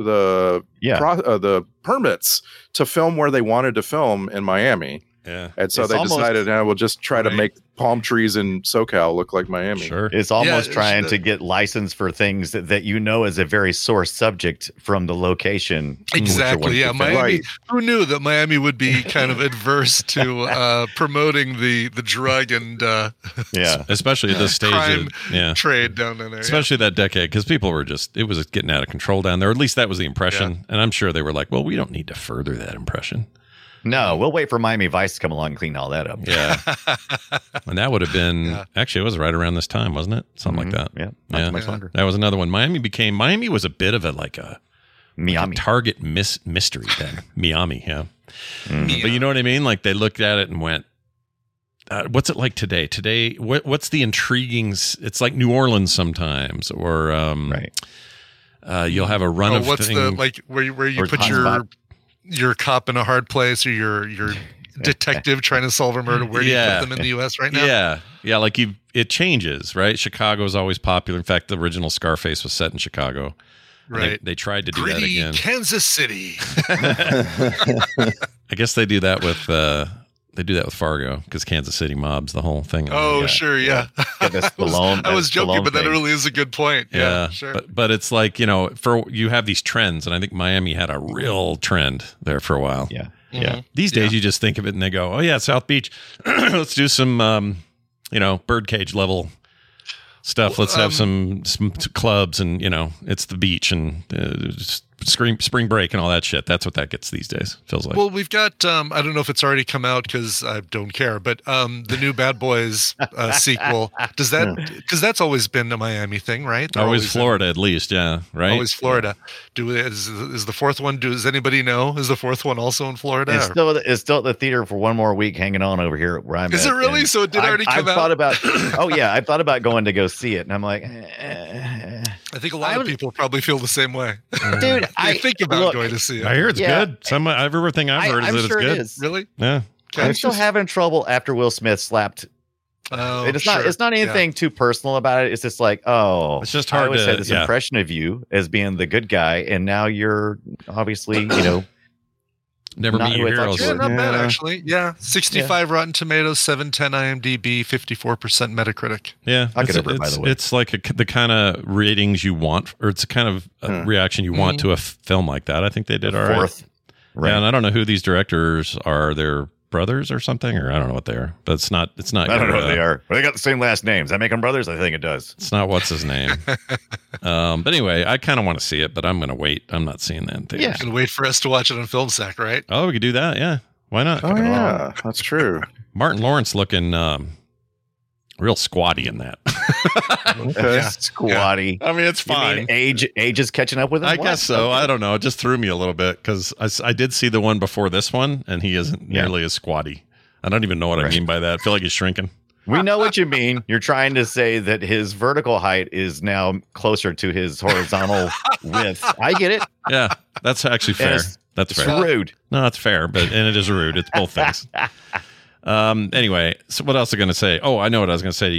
permits to film where they wanted to film in Miami. Yeah. And so It's they almost- decided, we'll just try to Right. make palm trees in SoCal look like Miami. Sure. It's almost Yeah, trying to get license for things that is a very sore subject from the location. in which you're Exactly. wanting Yeah. to film. Miami. Right. Who knew that Miami would be kind of adverse to promoting the drug and Yeah. Especially at this stage. crime Yeah. trade down in there? Especially that decade, because people were it was getting out of control down there. Or at least that was the impression. And I'm sure they were like, well, we don't need to further that impression. No, we'll wait for Miami Vice to come along and clean all that up. Yeah. And that would have been, actually, it was right around this time, wasn't it? Something like that. Yeah. Not too much longer. That was another one. Miami was a bit of a Miami. target mystery then. Miami, yeah. But you know what I mean? Like they looked at it and went, what's it like today? Today, what's the intriguing? It's like New Orleans sometimes, or you'll have a run of what's thing. the like where you Or put hotspot. your cop in a hard place, or your detective trying to solve a murder? Where do you put them in the U.S. right now? Yeah, like it changes, right? Chicago is always popular. In fact, the original Scarface was set in Chicago. And Right. They tried to do Gritty that again. Kansas City. I guess they do that with Fargo because Kansas City mobs the whole thing. Oh, sure, yeah. Yeah, that's Stallone. I was that's joking, Stallone but that thing. really is a good point. Yeah, sure. But it's like, you have these trends, and I think Miami had a real trend there for a while. Yeah. Mm-hmm. Yeah. These days you just think of it and they go, oh yeah, South Beach. Let's do some birdcage level stuff. Let's have some clubs, and it's the beach and spring break and all that shit. That's what that gets these days. Feels like. Well, we've got I don't know if it's already come out because I don't care, but the new Bad Boys sequel, does that, because that's always been a Miami thing, right? They're always always Florida, at least, yeah, right. Always Florida. Is the fourth one? Does anybody know? Is the fourth one also in Florida? It's still at the theater for one more week, hanging on over here where I'm. Is at. it really? And So it did already come I've out? thought about. Oh yeah, I thought about going to go see it, and I'm like, I think a lot of people probably feel the same way. dude, I think about going to see it. I hear it's good. Everything I've heard is I'm that sure it's good. it is. Really? Yeah. I'm still having trouble after Will Smith slapped. Oh, It's not anything too personal about it. It's just like, it's just hard I always to- had this yeah. impression of you as being the good guy, and now you're obviously, Never not meet who your I thought heroes. you Yeah, were. not bad actually. Yeah, 65 Rotten Tomatoes, 710 IMDb, 54% Metacritic. Yeah, I'll get over it, by the way. It's like the kind of ratings you want, or it's a kind of reaction you want to a film like that. I think they did all right. Fourth. Right. Yeah, and I don't know who these directors are. They're brothers or something, or I don't know what they are. But it's not. It's not. I don't know your, what they are. But they got the same last names. I make them brothers. I think it does. It's not what's his name. But anyway, I kind of want to see it, but I'm going to wait. I'm not seeing that thing. You can wait for us to watch it on Film Sack, right? Oh, we could do that. Yeah. Why not? Oh yeah, that's true. Martin Lawrence looking real squatty in that. Okay. Squatty. I mean, it's You fine. mean age is catching up with him? I What? guess so. I don't know. It just threw me a little bit because I did see the one before this one, and he isn't nearly as squatty. I don't even know what I mean by that. I feel like he's shrinking. We know what you mean. You're trying to say that his vertical height is now closer to his horizontal width. I get it. Yeah, that's actually fair. That's It's fair. rude. No, that's fair, and it is rude. It's both things. Anyway, so what else am I going to say? Oh, I know what I was going to say to you.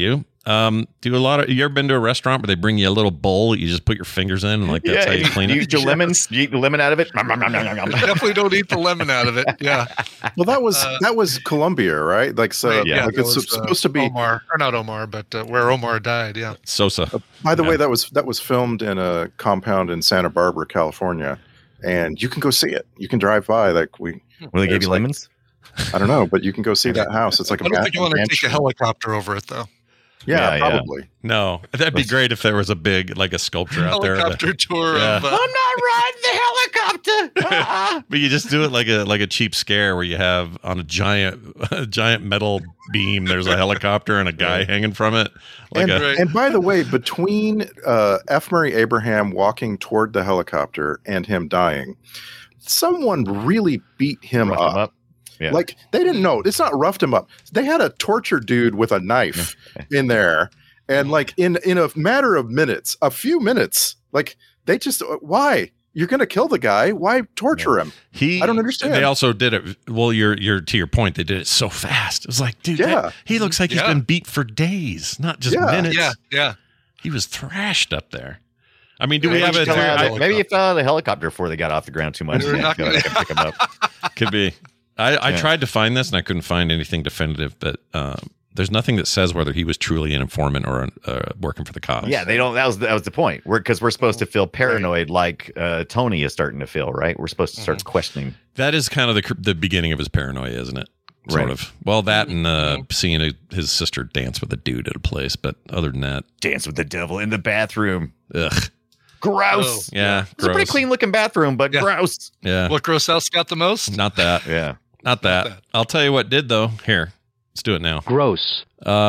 Do a lot of. You ever been to a restaurant where they bring you a little bowl you just put your fingers in and like that's how you clean You it? eat your lemons. You eat the lemon out of it. Definitely don't eat the lemon out of it. Yeah. Well, that was Colombia, right? Like so, Right, yeah, like that it's was, supposed to be Omar, or not Omar, but where Omar died. Yeah. Sosa. By the way, that was filmed in a compound in Santa Barbara, California, and you can go see it. You can drive by. Like Will they give you lemons? I don't know, but you can go see that house. It's like I don't think I want to take a helicopter over it though. Yeah, probably. No, that'd be great if there was a big, like a sculpture out there. Helicopter tour Yeah. of. I'm not riding the helicopter. But you just do it like a cheap scare where you have on a giant metal beam. There's a helicopter and a guy hanging from it. And by the way, between F. Murray Abraham walking toward the helicopter and him dying, someone really beat him up. Yeah. Like they didn't know. It's not roughed him up. They had a torture dude with a knife in there, and like in a matter of minutes, a few minutes, like they just why you're going to kill the guy? Why torture him? I don't understand. They also did it. Well, you're to your point. They did it so fast. It was like, dude, he looks like he's been beat for days, not just minutes. Yeah. He was thrashed up there. I mean, do we have a theory? Maybe if the helicopter before they got off the ground too much, they can pick him up. Could be. I tried to find this and I couldn't find anything definitive, but there's nothing that says whether he was truly an informant or working for the cops. Yeah, they don't. That was the point. Because we're supposed to feel paranoid, like Tony is starting to feel. Right, we're supposed to start questioning. That is kind of the beginning of his paranoia, isn't it? Sort of. Well, that and seeing his sister dance with a dude at a place, but other than that, dance with the devil in the bathroom. Ugh. Gross. Yeah, it's a pretty clean looking bathroom, but gross. Yeah. What gross house got the most? Not that. Yeah. Not that. I'll tell you what did though. Here, let's do it now. Gross.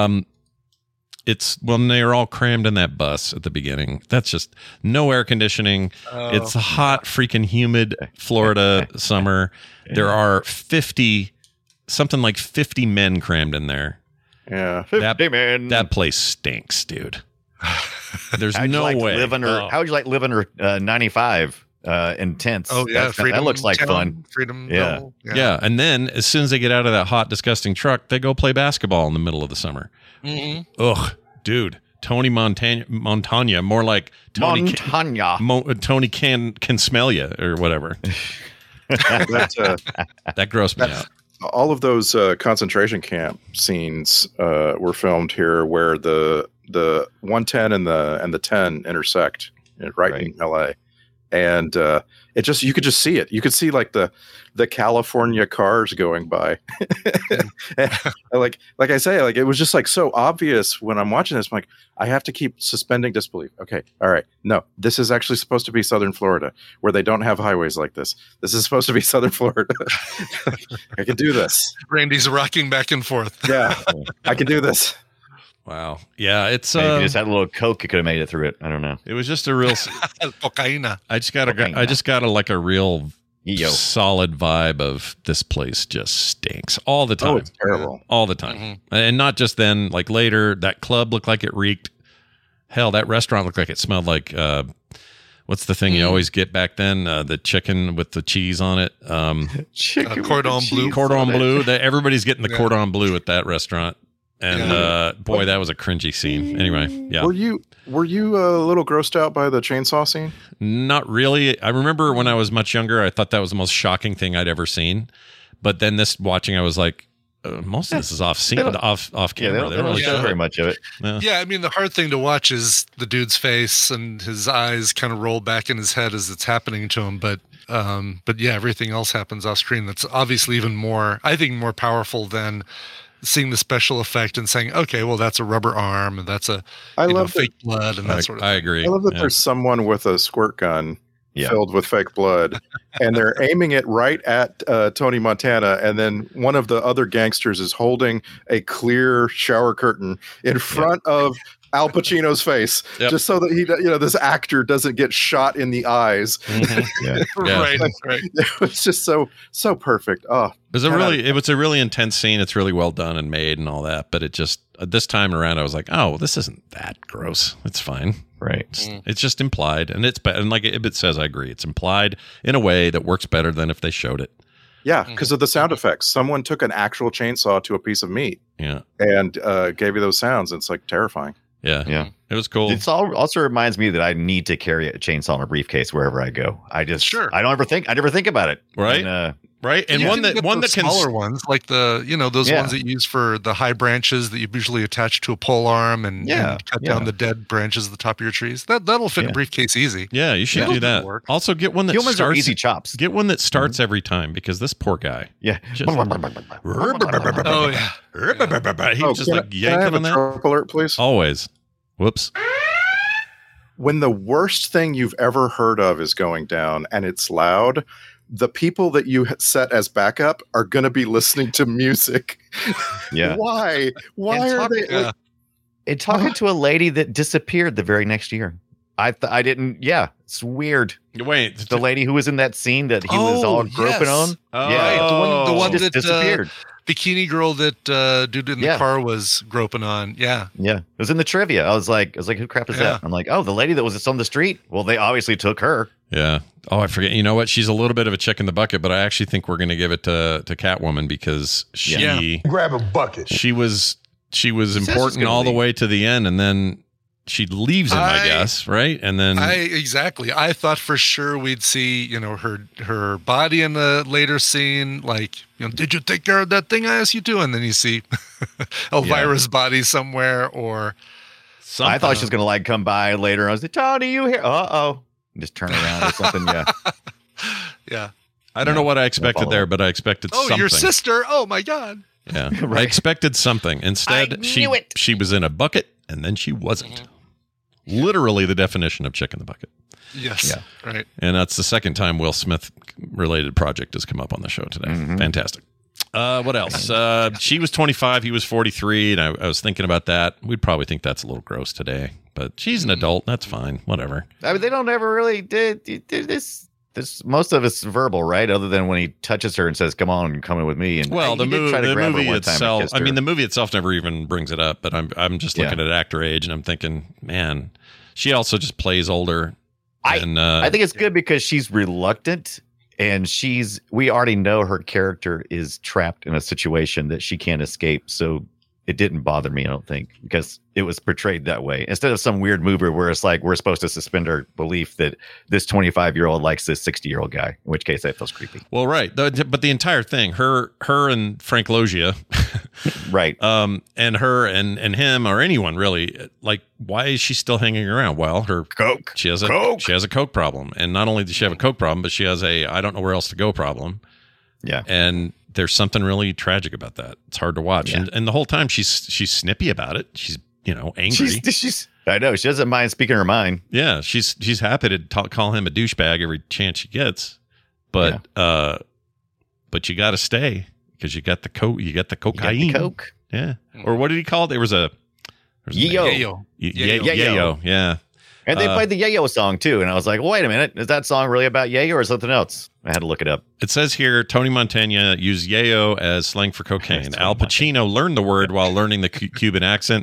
It's when they're all crammed in that bus at the beginning. That's just no air conditioning. It's a hot, freaking humid Florida summer. There are something like 50 men crammed in there. Yeah, 50 men. That place stinks, dude. There's How'd no you like way. How would you like live under 95 in tents? Oh yeah, that looks like fun. Freedom. Yeah. Yeah, and then as soon as they get out of that hot, disgusting truck, they go play basketball in the middle of the summer. Mm-hmm. Ugh, dude. Tony Montana, more like Tony Montana. Tony can smell you or whatever. That grossed me out. All of those concentration camp scenes were filmed here, where the 110 and the 10 intersect right in LA, and you could just see it. You could see like the California cars going by. like I say, like it was just like so obvious when I'm watching this. I'm like, I have to keep suspending disbelief. Okay, all right, no, this is actually supposed to be Southern Florida, where they don't have highways like this. This is supposed to be Southern Florida. I can do this. Randy's rocking back and forth. Yeah, I can do this. Wow. Yeah, it's Maybe if you just had a little Coke, you could have made it through it. I don't know. It was just a real cocaine. I just got like a real solid vibe of this place just stinks all the time. Oh, it's terrible. All the time. Mm-hmm. And not just then, like later, that club looked like it reeked. Hell, that restaurant looked like it smelled like what's the thing you always get back then? The chicken with the cheese on it. Chicken cordon bleu. Cordon bleu. Everybody's getting the cordon bleu at that restaurant. And boy, that was a cringy scene. Anyway, yeah. Were you a little grossed out by the chainsaw scene? Not really. I remember when I was much younger, I thought that was the most shocking thing I'd ever seen. But then watching, I was like, most of this is off scene, off camera. They don't really show very much of it. Yeah, I mean, the hard thing to watch is the dude's face and his eyes kind of roll back in his head as it's happening to him. But yeah, everything else happens off screen. That's obviously even more, I think, more powerful than seeing the special effect and saying, okay, well, that's a rubber arm and that's fake blood and that sort of thing. I agree. I love that there's someone with a squirt gun filled with fake blood, and they're aiming it right at Tony Montana, and then one of the other gangsters is holding a clear shower curtain in front of Al Pacino's face, just so that this actor doesn't get shot in the eyes. Mm-hmm. Right. It was just so perfect. Oh, it was a really intense scene. It's really well done and made and all that. But it just this time around, I was like, oh, this isn't that gross. It's fine. Right. It's just implied, and and like Ibit says, I agree. It's implied in a way that works better than if they showed it. Yeah, because of the sound effects. Someone took an actual chainsaw to a piece of meat. Yeah. And gave you those sounds. It's like terrifying. Yeah. It was cool. It also reminds me that I need to carry a chainsaw in a briefcase wherever I go. I never think about it. Right. And, right. And one that can smaller ones, like those ones that you use for the high branches that you usually attach to a pole arm and cut down the dead branches at the top of your trees. That'll fit in a briefcase easy. Yeah, you should do that. Also, get one that Humans starts are easy chops. Get one that starts every time, because this poor guy. Yeah. Just, oh yeah. He was just like yanking on that. Trope alert, please. Always. Whoops. When the worst thing you've ever heard of is going down and it's loud, the people that you set as backup are going to be listening to music. Yeah. Why are they? And talking to a lady that disappeared the very next year. I didn't. Yeah, it's weird. Wait, the lady who was in that scene that he was all groping on. Oh. Yeah, the one just that disappeared. Bikini girl that dude in the car was groping on. Yeah. It was in the trivia. I was like, who crap is that? I'm like, oh, the lady that was just on the street. Well, they obviously took her. Yeah. Oh, I forget. You know what? She's a little bit of a chick in the bucket, but I actually think we're going to give it to Catwoman, because she grab a bucket. She was important all the way to the end, and then she leaves him, I guess, right? And then I thought for sure we'd see, her body in the later scene, like, did you take care of that thing I asked you to? And then you see Elvira's body somewhere or something. I thought she was gonna like come by later. I was like, Tony, you here? Just turn around or something. Yeah. Yeah. I don't know what I expected there, but I expected something. Oh, your sister. Oh my God. Yeah. Right. I expected something. Instead, she was in a bucket, and then she wasn't. Literally the definition of chick in the bucket. Yes. Yeah. Right. And that's the second time Will Smith related project has come up on the show today. Mm-hmm. Fantastic. What else? She was 25. He was 43. And I was thinking about that. We'd probably think that's a little gross today, but she's an adult. That's fine. Whatever. I mean, they don't ever really did this. Most of it's verbal, right? Other than when he touches her and says, "Come on, come in with me." And the movie itself. I mean, the movie itself never even brings it up. But I'm just looking at actor age, and I'm thinking, man, she also just plays older. I think it's good because she's reluctant, and we already know her character is trapped in a situation that she can't escape. So it didn't bother me, I don't think, because it was portrayed that way. Instead of some weird movie where it's like we're supposed to suspend our belief that this 25-year-old likes this 60-year-old guy, in which case that feels creepy. Well, right. But the entire thing, her and Frank Loggia, right. And her and him or anyone really, like, why is she still hanging around? Well, her coke. She has a coke problem. And not only does she have a coke problem, but she has a I don't know where else to go problem. Yeah. And there's something really tragic about that. It's hard to watch. Yeah. And the whole time she's snippy about it. She's, angry. I know. She doesn't mind speaking her mind. Yeah. She's happy to call him a douchebag every chance she gets. But but you got to stay because you got the coke. You got the cocaine. You got the coke. Yeah. Or what did he call it? There was a Yayo. Yayo. Yeah. And they played the Yayo song too, and I was like, wait a minute, is that song really about Yayo or something else? I had to look it up. It says here, Tony Montana used Yayo as slang for cocaine. Al Pacino learned the word while learning the Cuban accent,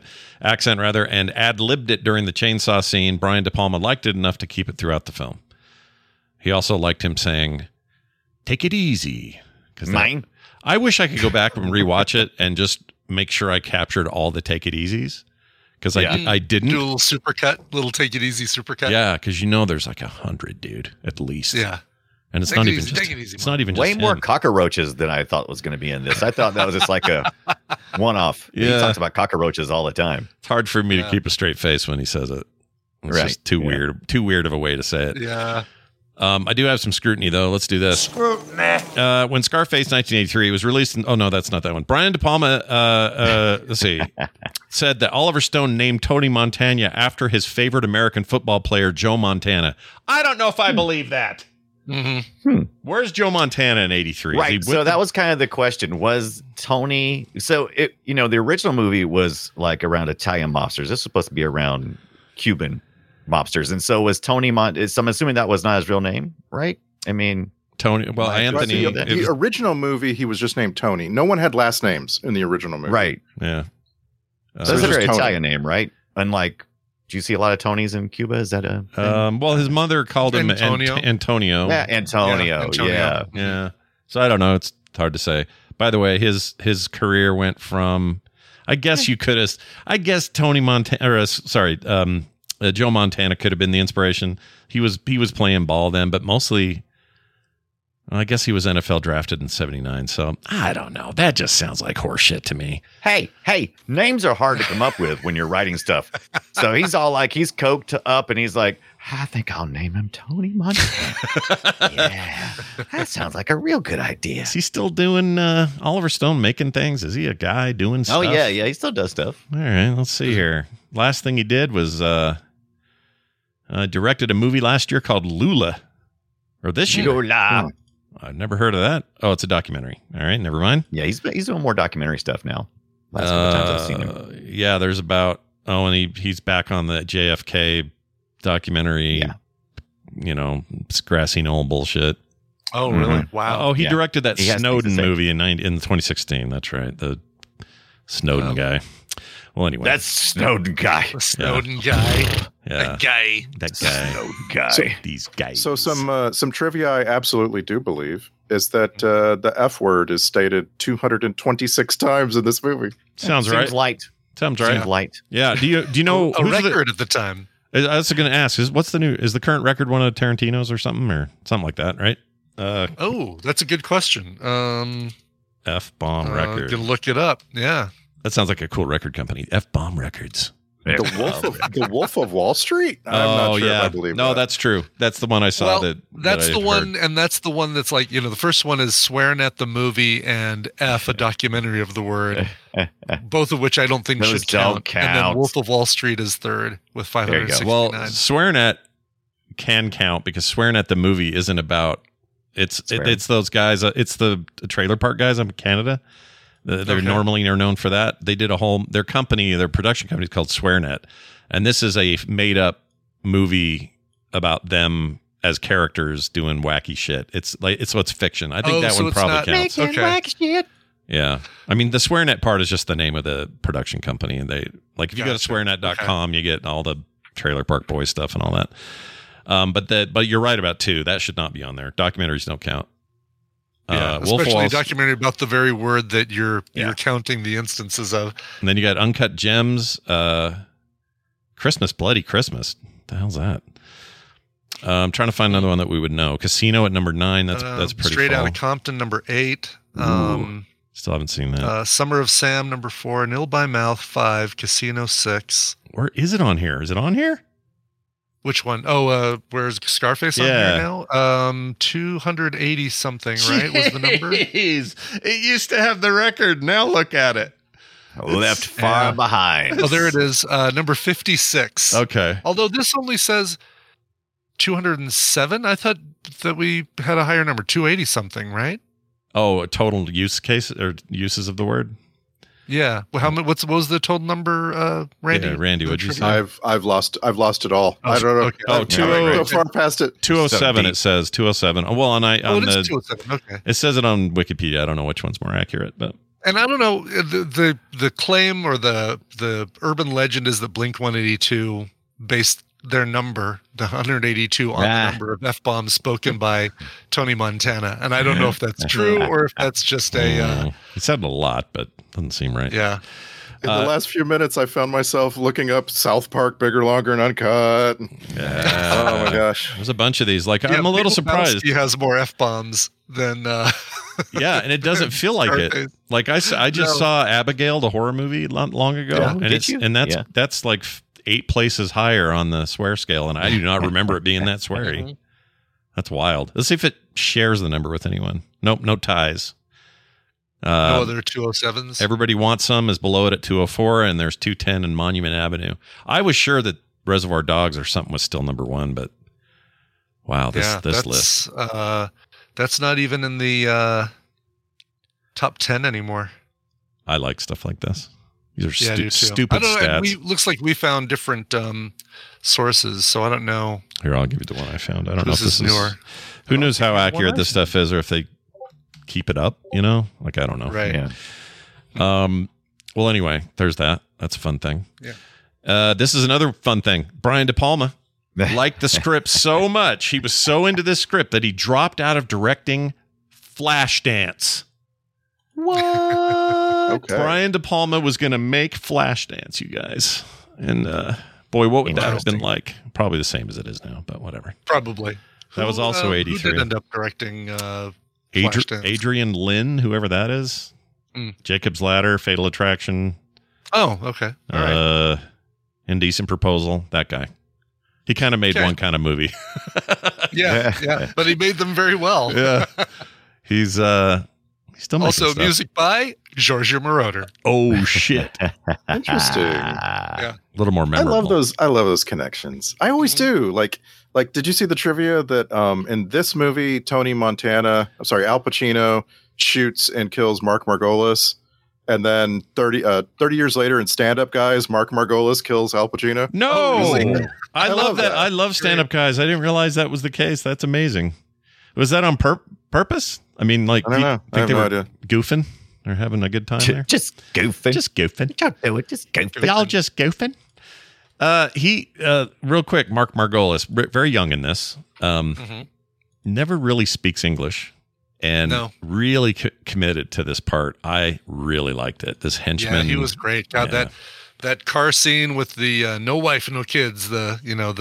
and ad-libbed it during the chainsaw scene. Brian De Palma liked it enough to keep it throughout the film. He also liked him saying, "Take it easy." Mine? I wish I could go back and rewatch it and just make sure I captured all the take it easies. Because I didn't do a little supercut, little take it easy supercut. Yeah, because there's like 100, dude, at least. Yeah, and it's not even just. It's not even way just more him. Cockroaches than I thought was going to be in this. I thought that was just like a one-off. Yeah. He talks about cockroaches all the time. It's hard for me to keep a straight face when he says it. It's just too weird of a way to say it. Yeah. I do have some scrutiny, though. Let's do this. Scrutiny. When Scarface 1983 was released, oh no, that's not that one. Brian De Palma, let's see, said that Oliver Stone named Tony Montana after his favorite American football player, Joe Montana. I don't know if I believe that. Mm-hmm. Where's Joe Montana in 83? Right. So that was kind of the question. Was Tony? So the original movie was like around Italian mobsters. This was supposed to be around Cuban mobsters, and so was Tony so I'm assuming that was not his real name, right? I mean, Tony. Well, Anthony. The original movie, he was just named Tony. No one had last names in the original movie, right? Yeah. So it's a very Italian name, right? Unlike, do you see a lot of Tonys in Cuba? Is that a? Well, his mother called him Antonio. Yeah, Antonio. Yeah. So I don't know. It's hard to say. By the way, his career went from, I guess Tony Montana, or Joe Montana could have been the inspiration. He was playing ball then, but mostly, well, I guess he was NFL drafted in 79. So I don't know. That just sounds like horseshit to me. Hey, names are hard to come up with when you're writing stuff. So he's all like, he's coked up and he's like, I think I'll name him Tony Montana. Yeah, that sounds like a real good idea. Is he still doing Oliver Stone making things? Is he a guy doing stuff? Oh, yeah, he still does stuff. All right, let's see here. Last thing he did was directed a movie last year called Lula. Or this year. Lula. I've never heard of that. Oh, it's a documentary. All right, never mind. Yeah, he's doing more documentary stuff now. Last couple times I've seen him. Yeah, there's about, and he's back on the JFK documentary, it's grassy knoll bullshit. Oh, really? Wow. Oh, he directed that Snowden movie in 2016. That's right. The Snowden guy. Well, anyway. That's Snowden guy. The Snowden guy. Yeah. That guy. Snowden guy. So, these guys. So some trivia I absolutely do believe is that the F word is stated 226 times in this movie. Sounds right. Seems light. Sounds right. Seems light. Yeah. Do you know a record at the time? I was going to ask, is the current record one of Tarantino's or something like that, right? That's a good question. F-Bomb Records. Gonna look it up. Yeah. That sounds like a cool record company. F-Bomb Records. The Wolf of Wall Street? I'm not sure if I believe that. That's true. That's the one I saw. That's the one, and that's the one that's like, the first one is Swearing at the Movie and F, a documentary of the word, both of which I don't think should count. And then Wolf of Wall Street is third with 569. Well, Swearing at can count because Swearing at the Movie isn't about, it's those guys, it's the trailer park guys in Canada. They're normally known for that. They did their production company is called SwearNet. And this is a made up movie about them as characters doing wacky shit. It's fiction. I think that one probably counts. Making wacky shit. Yeah. I mean, the SwearNet part is just the name of the production company. And if you go to swearnet.com, you get all the Trailer Park Boys stuff and all that. But you're right about 2. That should not be on there. Documentaries don't count. Yeah, especially a documentary about the very word that you're counting the instances of. And then you got Uncut Gems, Christmas, Bloody Christmas. What the hell's that? I'm trying to find another one that we would know. Casino at number 9. That's pretty. Straight Outta Compton, number 8. Still haven't seen that. Summer of Sam, number 4. Nil by Mouth, 5. Casino, 6. Where is it on here? Is it on here? Which one? Oh, where's Scarface on here now? 280 something, right? Was the number? Jeez. It used to have the record. Now look at it. Left far behind. Oh, there it is. Number 56. Okay. Although this only says 207. I thought that we had a higher number, 280 something, right? Oh, a total use case or uses of the word? Yeah. Well, what was the total number, Randy? Yeah, Randy, what'd you say? I've lost it all. I don't know. Okay. Oh, so far past it. 207. It says 207. Well, it is 207. Okay. It says it on Wikipedia. I don't know which one's more accurate, but. And I don't know, the claim or the urban legend is that Blink-182 based their number, the 182, on the number of F-bombs spoken by Tony Montana. And I don't know if that's true or if that's just a... He said a lot, but doesn't seem right. Yeah. In the last few minutes, I found myself looking up South Park, Bigger, Longer, and Uncut. Yeah. Oh, my gosh. There's a bunch of these. I'm a little surprised. He has more F-bombs than... Yeah, and it doesn't feel like it. Like I just saw Abigail, the horror movie, long ago, and that's like 8 places higher on the swear scale, and I do not remember it being that sweary. That's wild. Let's see if it shares the number with anyone. Nope, no ties. No other 207s. Everybody Wants Some is below it at 204, and there's 210 in Monument Avenue. I was sure that Reservoir Dogs or something was still number 1, but wow, this list. That's not even in the top 10 anymore. I like stuff like this. These are I stupid don't know, stats. looks like we found different sources, so I don't know. Here, I'll give you the one I found. I don't know if this is newer. Who knows how accurate this stuff is, or if they keep it up, I don't know. Right. Yeah. Well, anyway, there's that. That's a fun thing. Yeah. This is another fun thing. Brian De Palma liked the script so much. He was so into this script that he dropped out of directing Flashdance. What? Okay. Brian De Palma was going to make Flashdance, you guys. And boy, what would that have been like? Probably the same as it is now, but whatever. Probably. That was also 83. Who did end up directing Flashdance? Adrian Lynn, whoever that is. Jacob's Ladder, Fatal Attraction. Oh, okay. All right. Indecent Proposal, that guy. He kind of made one kind of movie. yeah. But he made them very well. Yeah. He's still making also stuff. Music by Giorgio Moroder. Oh shit. Interesting. Yeah. A little more memorable. I love those connections. I always do. Like, did you see the trivia that in this movie, Al Pacino shoots and kills Mark Margolis, and then 30 years later in Stand Up Guys, Mark Margolis kills Al Pacino? No, I love that. I love Stand Up Guys. I didn't realize that was the case. That's amazing. Was that on purpose? I mean, like, I don't know. I have no idea. Goofing or having a good time there? Just goofing. Just goofing. Don't do it. Just goofing. Y'all just goofing. He real quick, Mark Margolis, very young in this. Never really speaks English. And really committed to this part. I really liked it. This henchman. Yeah, he was great. God, that car scene with the no wife, no kids. The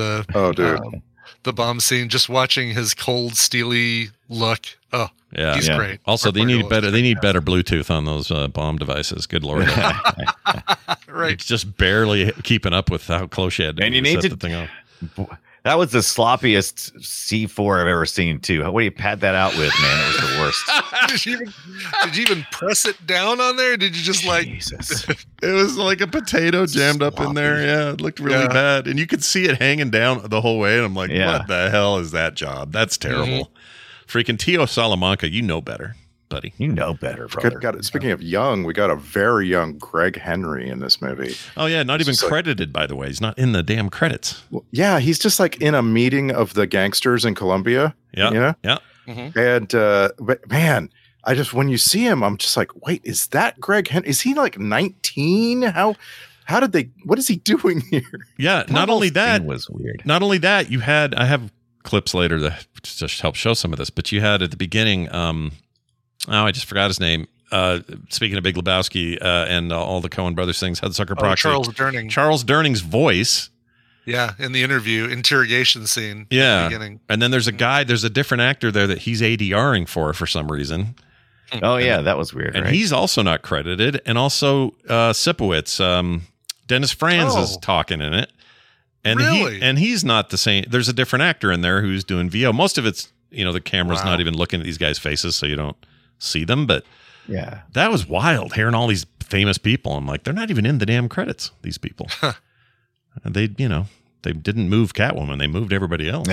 bomb scene. Just watching his cold, steely look. Oh, yeah, he's great. Also, they need better Bluetooth on those bomb devices. Good Lord. Right. It's just barely keeping up with how close you had to set the thing up. That was the sloppiest C4 I've ever seen, too. What do you pat that out with, man? It was the worst. Did you even press it down on there? Or did you just Jesus. It was like a potato jammed up in there. Yeah, it looked really bad. And you could see it hanging down the whole way. And I'm like, what the hell is that job? That's terrible. Freaking Tio Salamanca, you know better, buddy. You know better, brother. Speaking of young, we got a very young Greg Henry in this movie. Oh, yeah. Not even credited, by the way. He's not in the damn credits. Well, yeah. He's just like in a meeting of the gangsters in Colombia. Yeah. You know? Yeah. And, but man, when you see him, I'm just like, wait, is that Greg Henry? Is he like 19? What is he doing here? Yeah. Not only that was weird. Not only that, I have clips later that just help show some of this, but you had at the beginning, I just forgot his name. Speaking of Big Lebowski and all the Coen Brothers things, Hudsucker Proxy. Charles Durning. Charles Durning's voice. Yeah, in the interrogation scene. Yeah. At the beginning. And then there's a different actor there that he's ADRing for some reason. Oh, yeah, that was weird. And he's also not credited. And also Sipowicz, Dennis Franz is talking in it. And really? He's not the same. There's a different actor in there who's doing VO. Most of it's, the camera's not even looking at these guys' faces, so you don't see them. But yeah, that was wild hearing all these famous people. I'm like, they're not even in the damn credits, these people. And they didn't move Catwoman. They moved everybody else.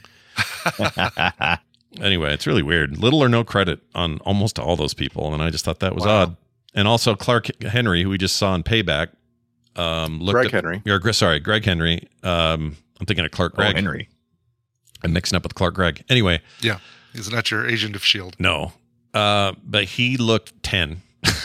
Anyway, it's really weird. Little or no credit on almost all those people. And I just thought that was odd. And also Clark Henry, who we just saw in Payback. Greg Henry. I'm thinking of Clark Gregg. Henry. I'm mixing up with Clark Gregg. Anyway. Yeah. He's not your agent of S.H.I.E.L.D. No. But he looked 10.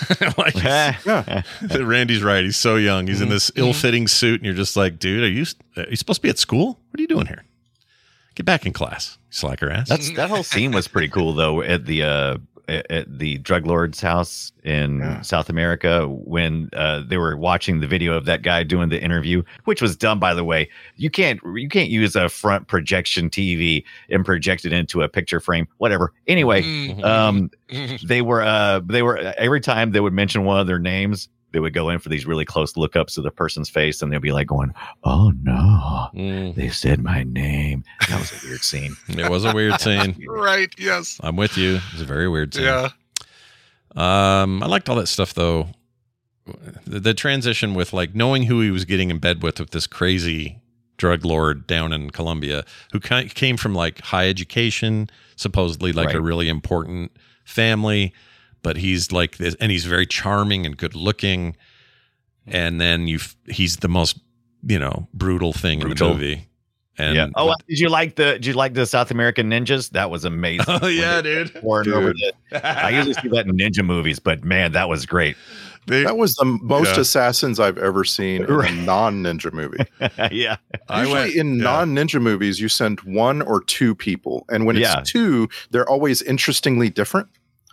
Randy's right. He's so young. He's in this ill-fitting suit, and you're just like, dude, are you supposed to be at school? What are you doing here? Get back in class, slacker ass. That whole scene was pretty cool, though, at the drug lord's house in South America when they were watching the video of that guy doing the interview, which was dumb, by the way. You can't use a front projection TV and project it into a picture frame, whatever. Anyway, they were every time they would mention one of their names, they would go in for these really close lookups of the person's face, and they'll be like going, "Oh no, they said my name." That was a weird scene. It was a weird scene. Right? Yes, I'm with you. It was a very weird scene. Yeah. I liked all that stuff though. The transition with like knowing who he was getting in bed with this crazy drug lord down in Colombia, who came from like high education, supposedly like a really important family. But he's like this, and he's very charming and good looking. And then he's the most, brutal thing in the movie. And yeah. Oh, did you like the South American ninjas? That was amazing. Oh yeah, dude. I usually see that in ninja movies, but man, that was great. That was the most assassins I've ever seen in a non-ninja movie. Yeah. Usually in non-ninja movies, you send one or two people. And when it's two, they're always interestingly different.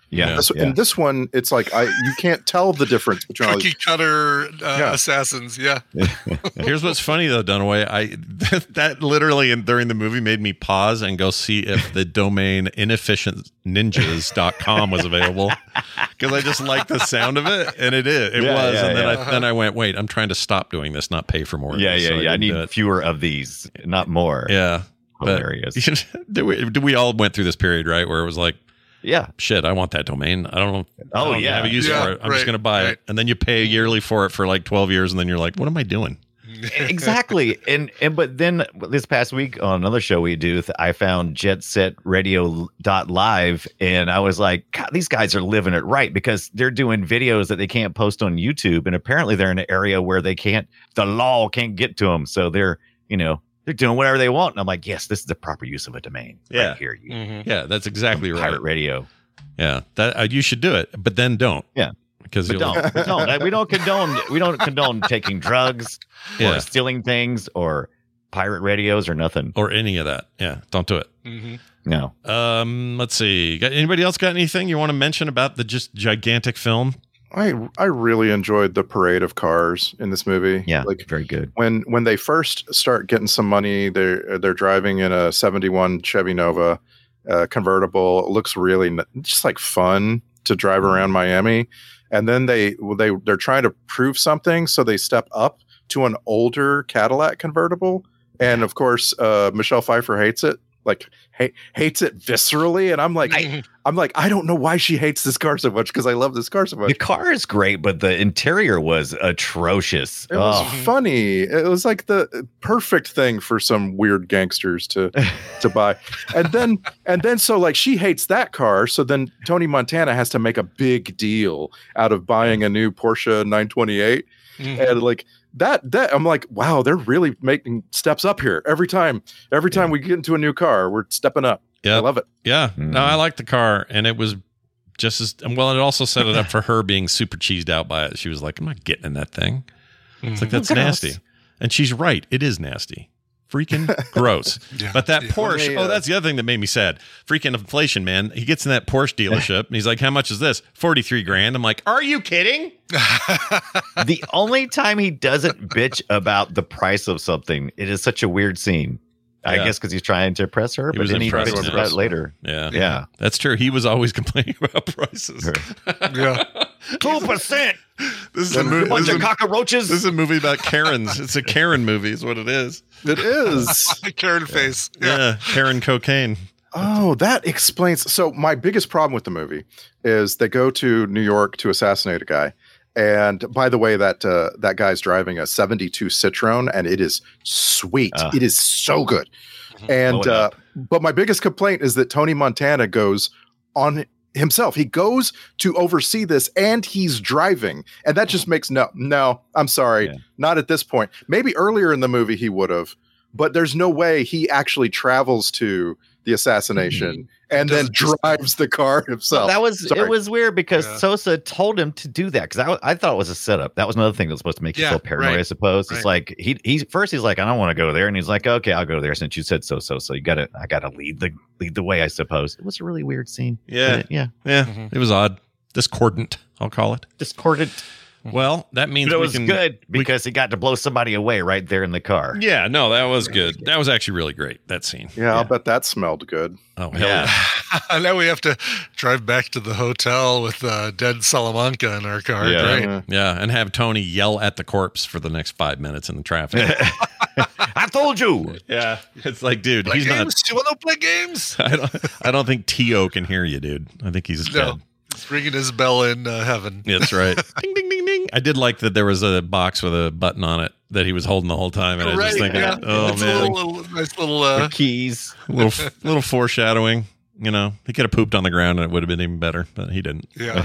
In this one, it's like you can't tell the difference between all cookie these. cutter assassins. Yeah. Here's what's funny though, Dunaway. That literally during the movie made me pause and go see if the domain inefficientninjas.com was available, because I just like the sound of it, and it is. It was, and then I went, wait, I'm trying to stop doing this, not pay for more. Yeah, of this, so I need fewer of these, not more. Yeah, hilarious. We all went through this period, right, where it was like, yeah, shit, I want that domain. I don't have a use for it. I'm just going to buy it, and then you pay yearly for it for like 12 years, and then you're like, what am I doing? Exactly. But then this past week on another show we do, I found JetSetRadio.live, and I was like, God, these guys are living it right, because they're doing videos that they can't post on YouTube, and apparently they're in an area where the law can't get to them, so they're doing whatever they want. And I'm like, yes, this is the proper use of a domain. Yeah. Right here. Yeah, that's exactly right. Pirate radio. Yeah, that you should do it, but then don't. Yeah. Because we don't condone taking drugs or stealing things or pirate radios or nothing or any of that. Yeah, don't do it. No. Let's see. Anybody else got anything you want to mention about the just gigantic film? I really enjoyed the parade of cars in this movie. Yeah, like very good. When they first start getting some money, they're driving in a 71 Chevy Nova convertible. It looks really just like fun to drive around Miami. And then they're trying to prove something, so they step up to an older Cadillac convertible, and of course Michelle Pfeiffer hates it, hates it viscerally, and I'm like, I don't know why she hates this car so much, because I love this car so much. The car is great, but the interior was atrocious. It was funny. It was like the perfect thing for some weird gangsters to buy. And then so like she hates that car, so then Tony Montana has to make a big deal out of buying a new Porsche 928. And like that I'm like, wow, they're really making steps up here. Every time we get into a new car, we're stepping up. Yeah, I love it. Yeah, no, I like the car, and it was just as well. It also set it up for her being super cheesed out by it. She was like, "I'm not getting in that thing." It's like, that's nasty, and she's right. It is nasty, freaking gross. But that Porsche. That's the other thing that made me sad. Freaking inflation, man. He gets in that Porsche dealership, and he's like, "How much is this? $43,000." I'm like, "Are you kidding?" The only time he doesn't bitch about the price of something, it is such a weird scene. I guess because he's trying to impress her, but then he bitches about it later. Yeah, that's true. He was always complaining about prices. 2%. This is a movie. Bunch of cockroaches. This is a movie about Karens. It's a Karen movie, is what it is. It is. Karen face. Yeah, Karen cocaine. Oh, that explains. So my biggest problem with the movie is they go to New York to assassinate a guy. And by the way, that guy's driving a 72 Citroen, and it is sweet. It is so good. And but my biggest complaint is that Tony Montana goes on himself. He goes to oversee this, and he's driving, and that just makes no. I'm sorry, not at this point. Maybe earlier in the movie he would have, but there's no way he actually travels to the assassination and then drives the car himself. Well, it was weird because Sosa told him to do that, because I thought it was a setup. That was another thing that was supposed to make you feel paranoid, I suppose. It's like he's like, I don't want to go there, and he's like, okay, I'll go there since you said so. So I gotta lead the way, I suppose. It was a really weird scene. Yeah. It was odd, discordant. I'll call it discordant. Well, that means but it was good because he got to blow somebody away right there in the car. Yeah, no, that was good. That was actually really great, that scene. Yeah, I'll bet that smelled good. Oh, hell yeah. And now we have to drive back to the hotel with dead Salamanca in our car. Yeah, right? Yeah, and have Tony yell at the corpse for the next 5 minutes in the traffic. I told you. Yeah, it's like, dude, play he's games? not. You want to play games? I don't think T.O. can hear you, dude. I think he's dead. He's ringing his bell in heaven. That's right. Ding, ding, ding, ding. I did like that there was a box with a button on it that he was holding the whole time. And I was just thinking, oh, it's man. Nice little keys. little foreshadowing. You know, he could have pooped on the ground and it would have been even better, but he didn't. Yeah.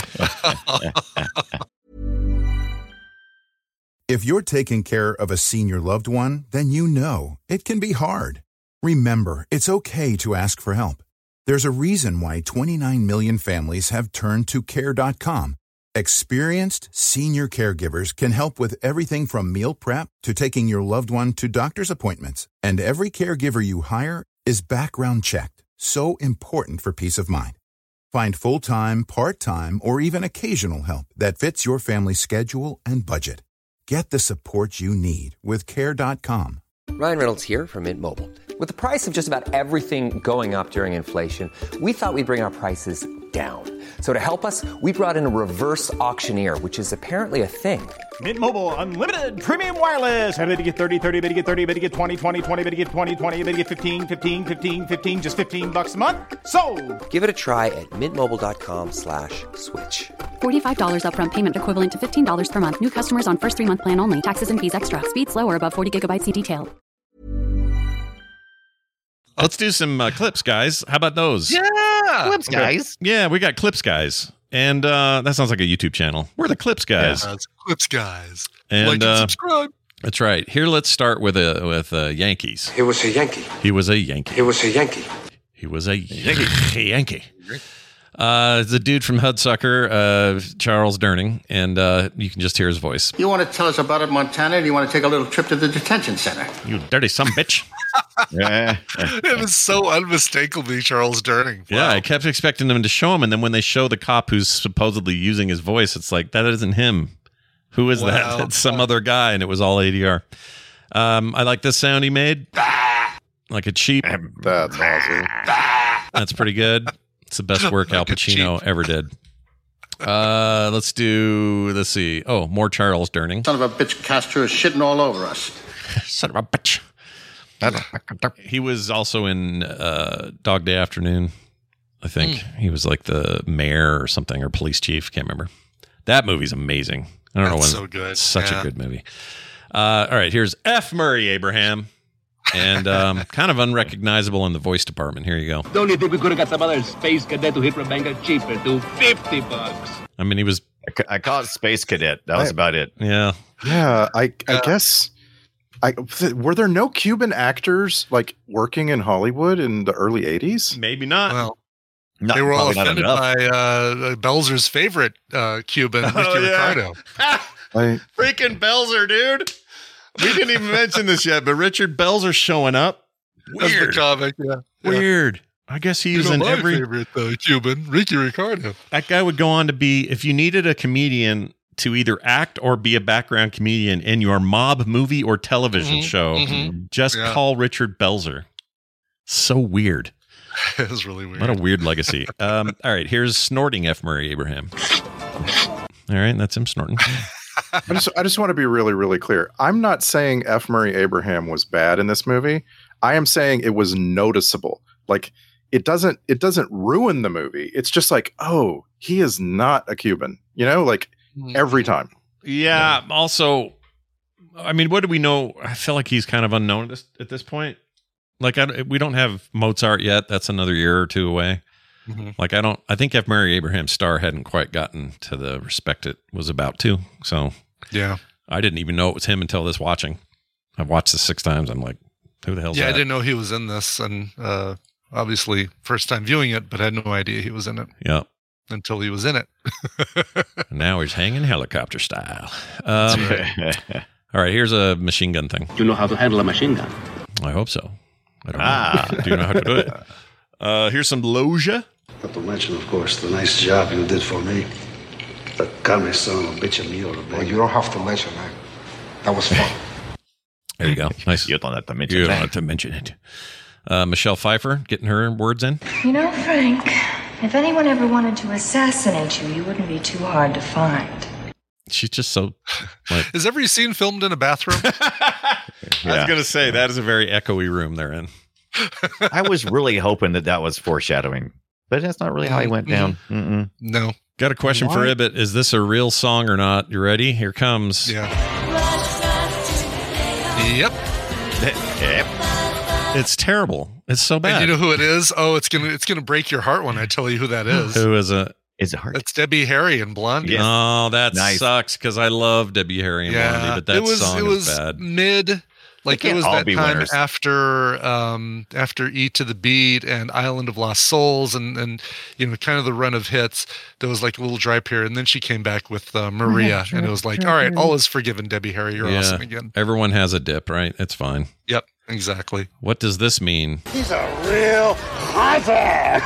If you're taking care of a senior loved one, then you know it can be hard. Remember, it's okay to ask for help. There's a reason why 29 million families have turned to Care.com. Experienced senior caregivers can help with everything from meal prep to taking your loved one to doctor's appointments. And every caregiver you hire is background checked. So important for peace of mind. Find full-time, part-time, or even occasional help that fits your family's schedule and budget. Get the support you need with Care.com. Ryan Reynolds here from Mint Mobile. With the price of just about everything going up during inflation, we thought we'd bring our prices down. So to help us, we brought in a reverse auctioneer, which is apparently a thing. Mint Mobile Unlimited Premium Wireless. How to get 30, 30, bit to get 30, bit to get 20, 20, 20, bit to get 20, 20, bit to get 15, 15, 15, 15, just $15 a month? Sold! Give it a try at mintmobile.com/switch. $45 upfront payment equivalent to $15 per month. New customers on first 3-month plan only. Taxes and fees extra. Speed slower above 40 gigabytes. See detail. Let's do some clips, guys. How about those? Yeah. Clips, guys. Yeah, we got Clips Guys. And that sounds like a YouTube channel. We're the Clips Guys. Yeah, it's Clips Guys. And, like and subscribe. That's right. Here, let's start with Yankees. He was a Yankee. He was a Yankee. He was a Yankee. He was a Yankee. It's a dude from Hudsucker, Charles Durning, and you can just hear his voice. You want to tell us about it, Montana? Or do you want to take a little trip to the detention center? You dirty sumbitch. It was so unmistakably Charles Durning. Wow. Yeah, I kept expecting them to show him, and then when they show the cop who's supposedly using his voice, it's like, that isn't him. Who is that? That's some other guy, and it was all ADR. I like this sound he made. Like a cheap. That's awesome. That's pretty good. It's the best work Al Pacino ever did. Let's see. Oh, more Charles Durning. Son of a bitch, Castro is shitting all over us. Son of a bitch. He was also in Dog Day Afternoon, I think. He was like the mayor or something, or police chief. Can't remember. That movie's amazing. I don't know when. So good. It's such a good movie. All right, here's F. Murray Abraham. And kind of unrecognizable in the voice department. Here you go. Don't you think we could have got some other space cadet to hit Rebecca cheaper, to $50? I mean, he was. I call it Space Cadet. That was about it. Yeah. Yeah. I guess. Were there no Cuban actors like working in Hollywood in the early 80s? Maybe not. Well, they were all offended by Belzer's favorite Cuban, Ricky Ricardo. Freaking Belzer, dude. We didn't even mention this yet, but Richard Belzer showing up. Weird. That's the comic, yeah. Weird. I guess he was in my every favorite Cuban, Ricky Ricardo. That guy would go on to be, if you needed a comedian to either act or be a background comedian in your mob movie or television show, just call Richard Belzer. So weird. It was really weird. What a weird legacy. All right, here's snorting F. Murray Abraham. All right, that's him snorting. I just want to be really, really clear. I'm not saying F. Murray Abraham was bad in this movie. I am saying it was noticeable. Like it doesn't ruin the movie. It's just like, oh, he is not a Cuban, like every time. Yeah. Also, I mean, what do we know? I feel like he's kind of unknown at this point. Like we don't have Mozart yet. That's another year or two away. Like I think F. Murray Abraham's star hadn't quite gotten to the respect it was about to. So yeah, I didn't even know it was him until this watching. I've watched this 6 times. I'm like, who the hell's that? I didn't know he was in this, and obviously first time viewing it, but had no idea he was in it. Yeah, until he was in it. Now he's hanging helicopter style. All right, here's a machine gun thing. You know how to handle a machine gun? I hope so. I don't know. Do you know how to do it? Here's some Loja. Not to mention, of course, the nice job you did for me. The carne son of a bitch of me or a baby. Well, you don't have to mention that. That was fun. There you go. Nice. You don't have to mention You don't have to mention it. Michelle Pfeiffer getting her words in. You know, Frank, if anyone ever wanted to assassinate you, you wouldn't be too hard to find. She's just so. Like, is every scene filmed in a bathroom? I was going to say that is a very echoey room they're in. I was really hoping that was foreshadowing, but that's not really how he went down. No. Got a question for Ibbott. Is this a real song or not? You ready? Here comes. Yeah. Yep. It's terrible. It's so bad. And you know who it is? Oh, it's gonna break your heart when I tell you who that is. Who is it? Is it hard? That's Debbie Harry and Blondie. Yes. Oh, that sucks because I love Debbie Harry and Blondie, but that song is bad. Mid. Like it was that time after E to the Beat and Island of Lost Souls and kind of the run of hits. There was like a little dry period, and then she came back with Maria, and it was like, all right, all is forgiven, Debbie Harry, you're awesome again. Everyone has a dip, right? It's fine. Yep. Exactly. What does this mean? He's a real hunter.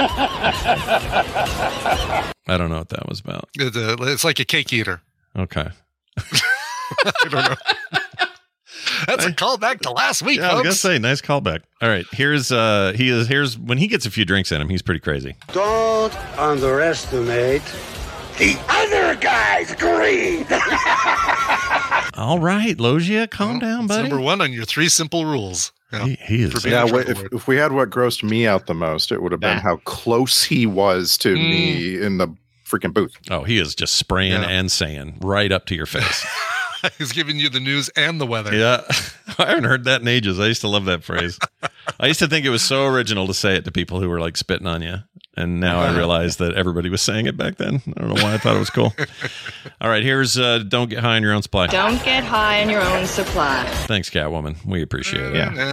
I don't know what that was about. It's like a cake eater. Okay. I don't know. That's a callback to last week, Yeah, I was folks. gonna say, nice callback. All right, here's when he gets a few drinks in him, he's pretty crazy. Don't underestimate the other guy's greed. All right, Logia, calm down, It's buddy. number one on your 3 simple rules. Yeah. He is. Yeah, if we had what grossed me out the most, it would have been how close he was to me in the freaking booth. Oh, he is just spraying and saying right up to your face. He's giving you the news and the weather. Yeah. I haven't heard that in ages. I used to love that phrase. I used to think it was so original to say it to people who were like spitting on you. And now I realize that everybody was saying it back then. I don't know why I thought it was cool. All right, here's Don't Get High on Your Own Supply. Don't get high on your own supply. Thanks, Catwoman. We appreciate it. Yeah.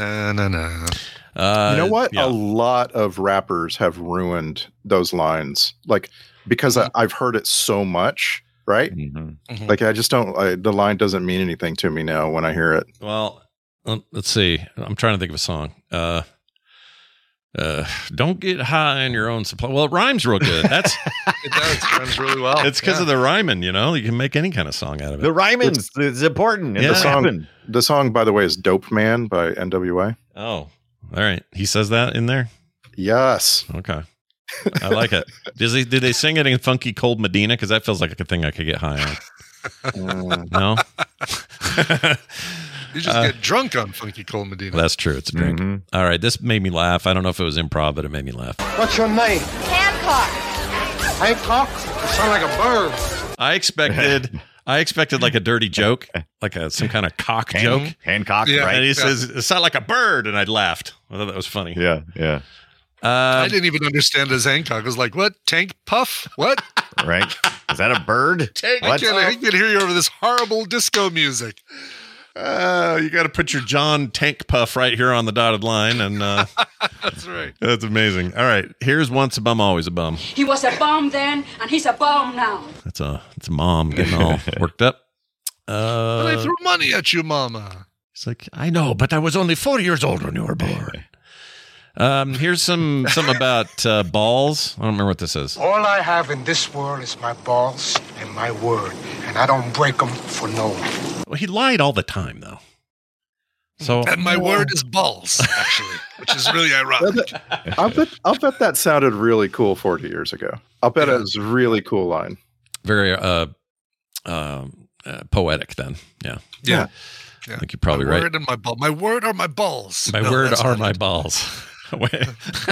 You know what? Yeah. A lot of rappers have ruined those lines, like because I've heard it so much, right? Mm-hmm. Like I just don't. The line doesn't mean anything to me now when I hear it. Well, let's see. I'm trying to think of a song. Don't get high on your own supply. Well, it rhymes real good. That's It does. It runs really well. it's because of the rhyming. You know, you can make any kind of song out of it. The rhyming is important. Yeah. The song, by the way, is "Dope Man" by NWA. Oh, all right. He says that in there. Yes. Okay. I like it. Did they sing it in Funky Cold Medina? Because that feels like a thing I could get high on. No. You just get drunk on Funky Cold Medina. That's true. It's a drink. All right. This made me laugh. I don't know if it was improv, but it made me laugh. What's your name? Hancock. Hancock? You sound like a bird. I expected like a dirty joke, like some kind of cock joke. Hancock, Yeah. right? And he says, "It sounded like a bird," and I laughed. I thought that was funny. Yeah, yeah. I didn't even understand his Hancock. I was like, what? Tank Puff? What? Right? Is that a bird? I can hear you over this horrible disco music. You got to put your John Tank Puff right here on the dotted line, and That's right. that's amazing. All right, here's Once a Bum, Always a Bum. He was a bum then, and he's a bum now. It's a mom getting all worked up. But I threw money at you, Mama. It's like, I know, but I was only 4 years old when you were born. Here's some about balls. I don't remember what this is. All I have in this world is my balls and my word, and I don't break them for no one. Well, he lied all the time, though. So, And my word is balls, actually, which is really ironic. I'll bet that sounded really cool 40 years ago. I'll bet it was a really cool line. very poetic then. Yeah. Yeah. I think you're probably my right. Word and my word are my balls. My No, word that's are not my it. balls. Wait.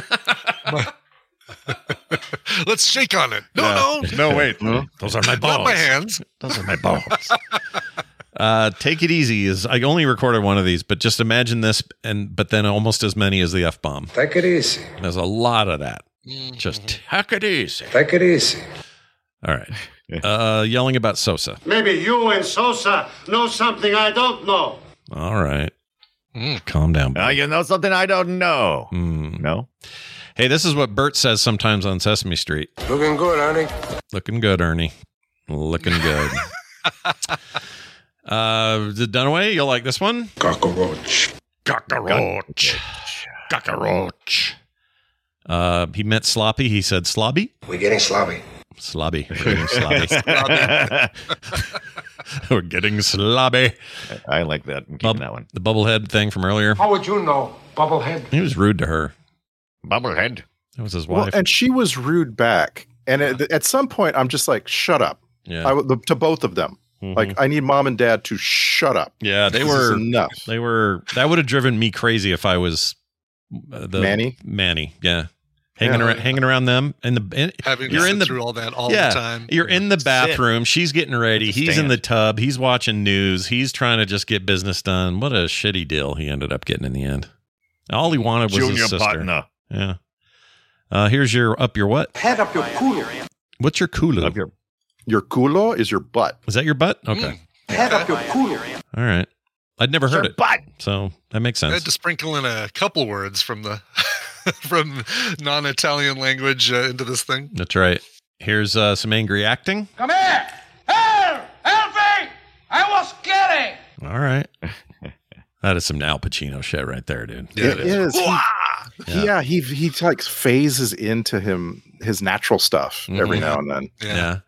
Let's shake on it. No, Yeah. no. No, wait. Those are my balls. Not my hands. Those are my balls. Take It Easy is, I only recorded one of these, but just imagine this, but then almost as many as the F-bomb. Take it easy. There's a lot of that. Just take it easy. Take it easy. All right. Yelling about Sosa. Maybe you and Sosa know something I don't know. All right. Calm down. You know something I don't know. No. Hey, this is what Bert says sometimes on Sesame Street. Looking good, Ernie. Looking good, Ernie. Looking good. Dunaway, you'll like this one? Cockroach. Cockroach. Cockroach. He meant sloppy. He said slobby. We're getting sloppy. Slobby. We're getting slobby. We're getting slobby. I like that. I'm keeping that one. The bubblehead thing from earlier. How would you know, Bubblehead? He was rude to her. Bubblehead. That was his Well, wife. and she was rude back. And at some point, I'm just like, shut up. Yeah. To both of them. Like, I need mom and dad to shut up. Yeah, they This were is enough. They were. That would have driven me crazy if I was Manny. Yeah, hanging around them, and Having you're to in sit the through all that all the time. You're in the bathroom. She's getting ready. He's in the tub. He's watching news. He's trying to just get business done. What a shitty deal he ended up getting in the end. All he wanted was Junior his sister. partner. Yeah. Here's your butt. Head up your cooler. What's your culo? Your culo is your butt. Is that your butt? Okay. Head up your cooler. All right. I'd never heard Your it. butt. So that makes I sense. had to sprinkle in a couple words from the from non-Italian language into this thing. That's right. Here's some angry acting. Come here! Help! Help me! I was kidding! All right. That is some Al Pacino shit right there, dude. It is. He like phases into his natural stuff every now and then. Yeah.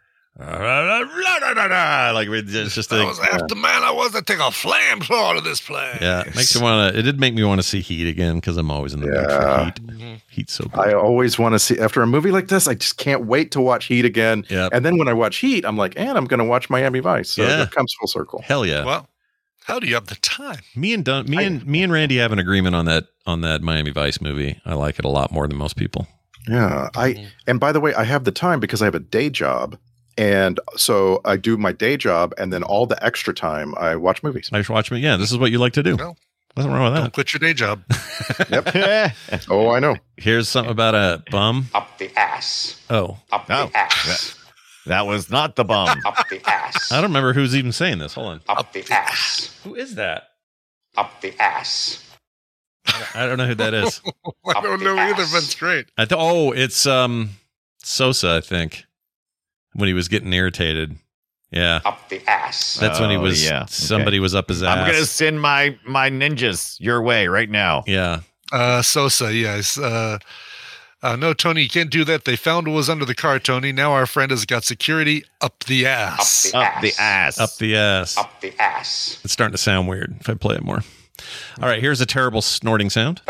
Like it's just I was after man. I was to take a flamethrower to this place. Yeah, makes you want to. It did make me want to see Heat again because I'm always in the mood for Heat. Heat's so good. I always want to see after a movie like this. I just can't wait to watch Heat again. Yep. And then when I watch Heat, I'm like, and I'm going to watch Miami Vice. So it comes full circle. Hell yeah. Well, how do you have the time? Me and Randy have an agreement on that Miami Vice movie. I like it a lot more than most people. Yeah, and by the way, I have the time because I have a day job. And so I do my day job, and then all the extra time I watch movies. I watch me. Yeah, this is what you like to do. No. Nothing wrong with that. Don't quit your day job. Yep. Oh, I know. Here's something about a bum. Up the ass. Oh. Up the ass. That was not the bum. Up the ass. I don't remember who's even saying this. Hold on. Up the ass. Who is that? Up the ass. I don't know who that is. I don't know either, but it's great. It's Sosa, I think. When he was getting irritated. Yeah. Up the ass. That's when he was, somebody was up his ass. I'm going to send my ninjas your way right now. Yeah. Sosa, yes. No, Tony, you can't do that. They found what was under the car, Tony. Now our friend has got security up the ass. Up the ass. Up the ass. Up the ass. It's starting to sound weird if I play it more. All right, here's a terrible snorting sound.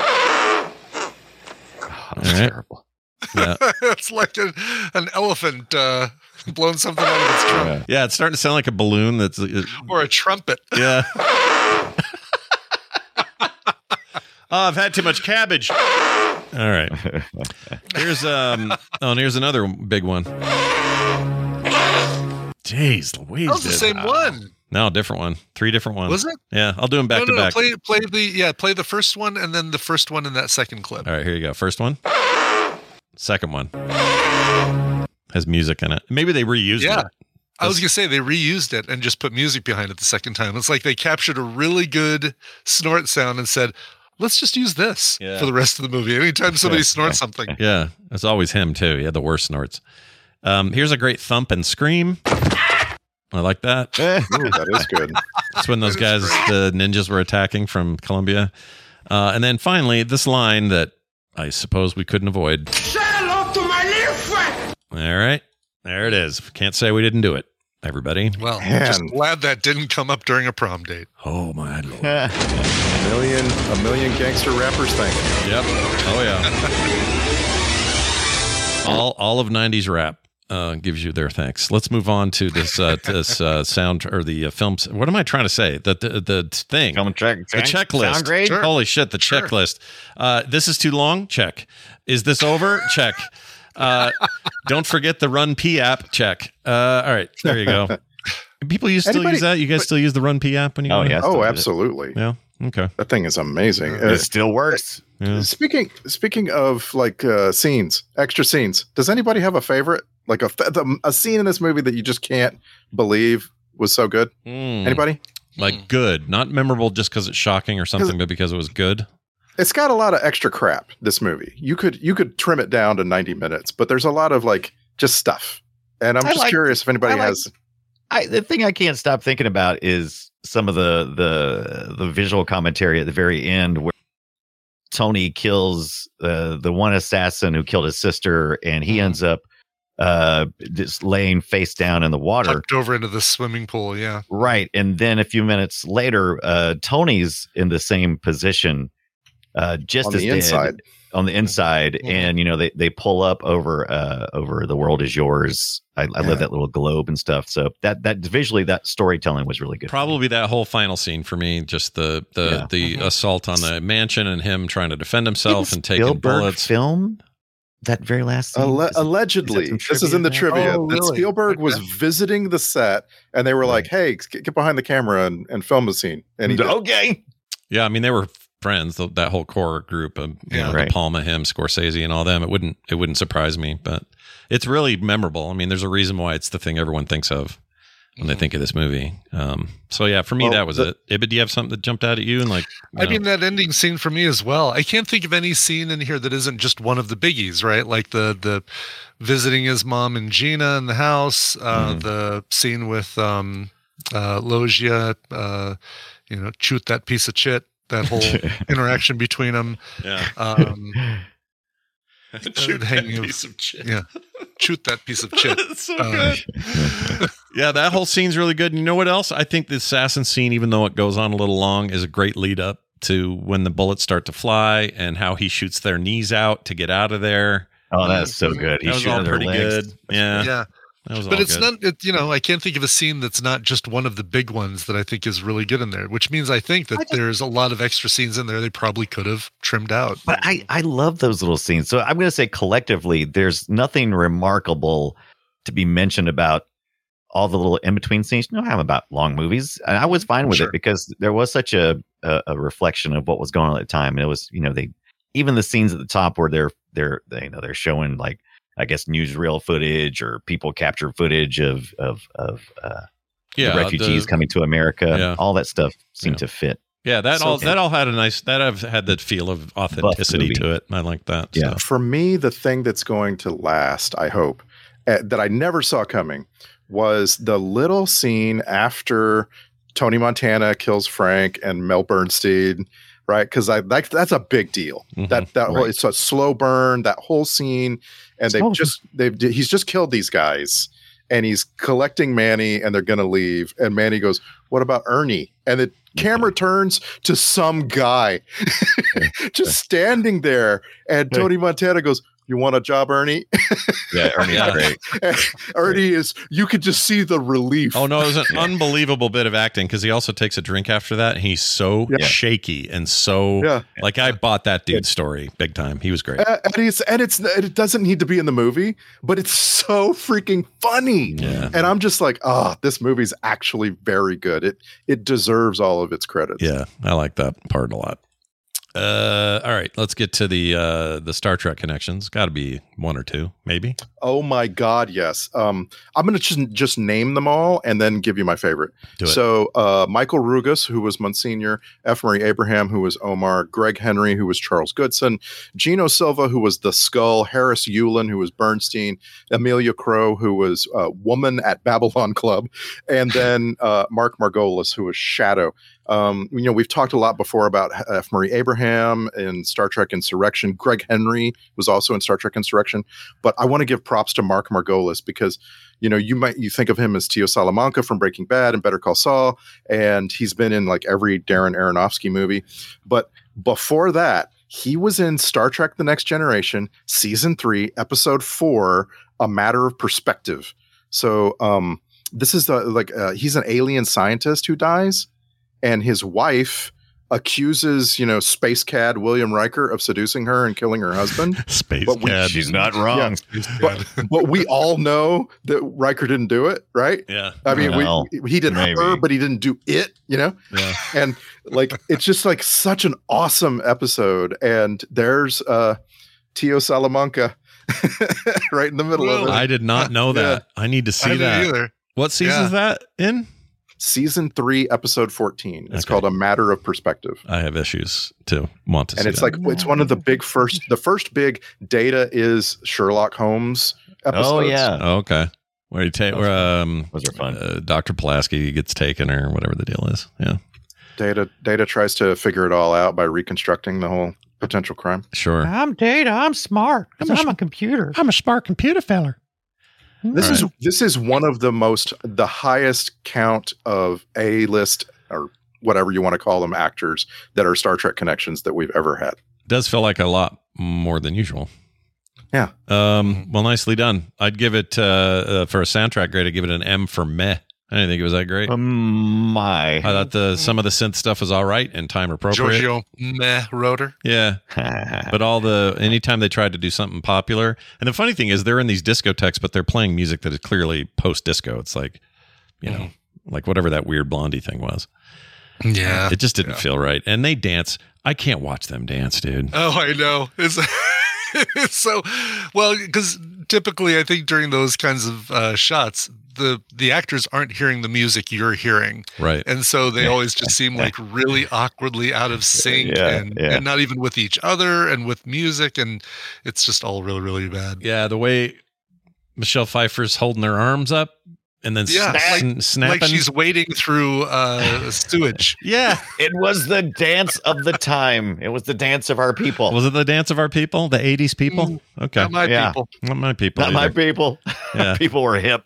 Terrible. Yeah. It's like an elephant blowing something out of its trunk. Yeah, it's starting to sound like a balloon that's or a trumpet. Yeah. I've had too much cabbage. All right. Here's here's another big one. Jeez Louise. That was the same one. No, different one. 3 different ones. Was it? Yeah, I'll do them back to back. Play the first one and then the first one in that second clip. All right, here you go. First one. Second one. Has music in it. Maybe they reused it. I was going to say they reused it and just put music behind it the second time. It's like they captured a really good snort sound and said, let's just use this for the rest of the movie. Anytime somebody snorts something. Yeah, it's always him too. He had the worst snorts. Here's a great thump and scream. I like that. Ooh, that is good. That's when those guys, the ninjas, were attacking from Colombia. And then finally, this line that I suppose we couldn't avoid. Say hello to my little friend. All right. There it is. Can't say we didn't do it, everybody. Well, I'm just glad that didn't come up during a prom date. Oh, my Lord. A million gangster rappers thank you. Yep. Oh, yeah. All of 90s rap gives you their thanks. Let's move on to this sound or the films. What am I trying to say? The thing. The checklist. Sound grade? Sure. Holy shit, the checklist. This is too long? Check. Is this over? Check. Don't forget the Run P app. Check. All right, there you go. People still use that? You guys still use the Run P app when you go? Yeah. Oh, absolutely. Yeah. Okay. That thing is amazing. It still works. Yeah. Speaking of like scenes, extra scenes. Does anybody have a favorite? Like a scene in this movie that you just can't believe was so good? Anybody? Like good, not memorable just because it's shocking or something, but because it was good. It's got a lot of extra crap, this movie. You could trim it down to 90 minutes, but there's a lot of like just stuff. And I'm just curious if anybody has. The thing I can't stop thinking about is some of the visual commentary at the very end where Tony kills the one assassin who killed his sister, and he ends up just laying face down in the water. Tucked over into the swimming pool, yeah. Right. And then a few minutes later, Tony's in the same position. Just on as the inside. On the inside, and they pull up over the world is yours. I love that little globe and stuff. So that visually, that storytelling was really good. Probably that whole final scene for me, just the assault on the mansion and him trying to defend himself and taking bullets. Film that very last scene? Allegedly, this is in the trivia. That Spielberg was visiting the set, and they were like, "Hey, get behind the camera and film the scene." And he did. Okay. Yeah, I mean they were friends, that whole core group of De Palma, him, Scorsese, and all them. It wouldn't surprise me, but it's really memorable. I mean, there's a reason why it's the thing everyone thinks of when they think of this movie. So yeah, for me that was it. But do you have something that jumped out at you? And I mean, that ending scene for me as well. I can't think of any scene in here that isn't just one of the biggies, right? Like the visiting his mom and Gina in the house, the scene with Loggia, shoot that piece of shit. that whole interaction between them. Yeah. Shoot that piece of shit. Yeah. Shoot that piece of shit. It's so good. Yeah, that whole scene's really good. And you know what else? I think the assassin scene, even though it goes on a little long, is a great lead up to when the bullets start to fly and how he shoots their knees out to get out of there. Oh, that's so good. That was all pretty good. Yeah. Yeah. But it's not, I can't think of a scene that's not just one of the big ones that I think is really good in there, which means I think that there's a lot of extra scenes in there they probably could have trimmed out. But I love those little scenes. So I'm going to say collectively, there's nothing remarkable to be mentioned about all the little in-between scenes. You know how I'm about long movies. And I was fine with it because there was such a reflection of what was going on at the time. And it was, even the scenes at the top where they're showing like, I guess newsreel footage or people capture footage of the refugees coming to America. Yeah. All that stuff seemed to fit. Yeah, that all had had that feel of authenticity to it. I like that. Yeah. For me, the thing that's going to last, I hope, that I never saw coming was the little scene after Tony Montana kills Frank and Mel Bernstein. Right, because that's a big deal. Mm-hmm. That whole, it's a slow burn. That whole scene, and he's just killed these guys, and he's collecting Manny, and they're gonna leave. And Manny goes, "What about Ernie?" And the camera turns to some guy just standing there, and Tony Montana goes, "You want a job, Ernie?" Yeah, Ernie's great. Ernie is, you could just see the relief. Oh, no, it was an unbelievable bit of acting because he also takes a drink after that. And he's so shaky and so I bought that dude's story big time. He was great. It doesn't need to be in the movie, but it's so freaking funny. Yeah. And I'm just like, this movie's actually very good. It deserves all of its credits. Yeah, I like that part a lot. All right, let's get to the Star Trek connections. Got to be one or two, maybe. Oh my God, yes. I'm going to just name them all and then give you my favorite. Do it. So Michael Rugas, who was Monsignor, F. Murray Abraham, who was Omar, Greg Henry, who was Charles Goodson, Gino Silva, who was the Skull, Harris Yulin, who was Bernstein, Amelia Crowe, who was Woman at Babylon Club, and then Mark Margolis, who was Shadow. We've talked a lot before about F. Murray Abraham in Star Trek Insurrection. Greg Henry was also in Star Trek Insurrection, but I want to give props to Mark Margolis because, you think of him as Tio Salamanca from Breaking Bad and Better Call Saul, and he's been in like every Darren Aronofsky movie. But before that, he was in Star Trek: The Next Generation, Season 3, Episode 4, A Matter of Perspective. So this is he's an alien scientist who dies. And his wife accuses, Space Cad William Riker of seducing her and killing her husband. Cad. She's not wrong. Yeah, but we all know that Riker didn't do it, right? Yeah. I mean, he did her, but he didn't do it, Yeah. And it's just like such an awesome episode. And there's Tio Salamanca right in the middle of it. I did not know that. I need to see that. Either. What season is that in? Season 3, Episode 14. It's called A Matter of Perspective. I have issues to want to see. And it's it's one of the the first big Data is Sherlock Holmes episodes. Oh yeah. Oh, okay. Where you take those are fun. Dr. Pulaski gets taken or whatever the deal is. Yeah. Data tries to figure it all out by reconstructing the whole potential crime. Sure. I'm Data. I'm smart. I'm a computer. I'm a smart computer feller. This is one of the highest count of A-list or whatever you want to call them actors that are Star Trek connections that we've ever had. Does feel like a lot more than usual. Yeah. Well, nicely done. I'd give it for a soundtrack grade. I'd give it an M for meh. I didn't think it was that great. I thought some of the synth stuff was all right and time appropriate. Giorgio Roeder. Yeah. But anytime they tried to do something popular, and the funny thing is they're in these discotheques, but they're playing music that is clearly post-disco. It's like, like whatever that weird Blondie thing was. Yeah. It just didn't feel right. And they dance. I can't watch them dance, dude. Oh, I know. It's so, well, because typically I think during those kinds of shots, the actors aren't hearing the music you're hearing. Right. And so they always just seem like really awkwardly out of sync and not even with each other and with music. And it's just all really, really bad. Yeah. The way Michelle Pfeiffer's holding her arms up and then snapping. Like she's wading through sewage. Yeah. It was the dance of the time. It was the dance of our people. Was it the dance of our people? The 80s people? Okay. Not my people. Not my people. Not my people. Yeah. People were hip.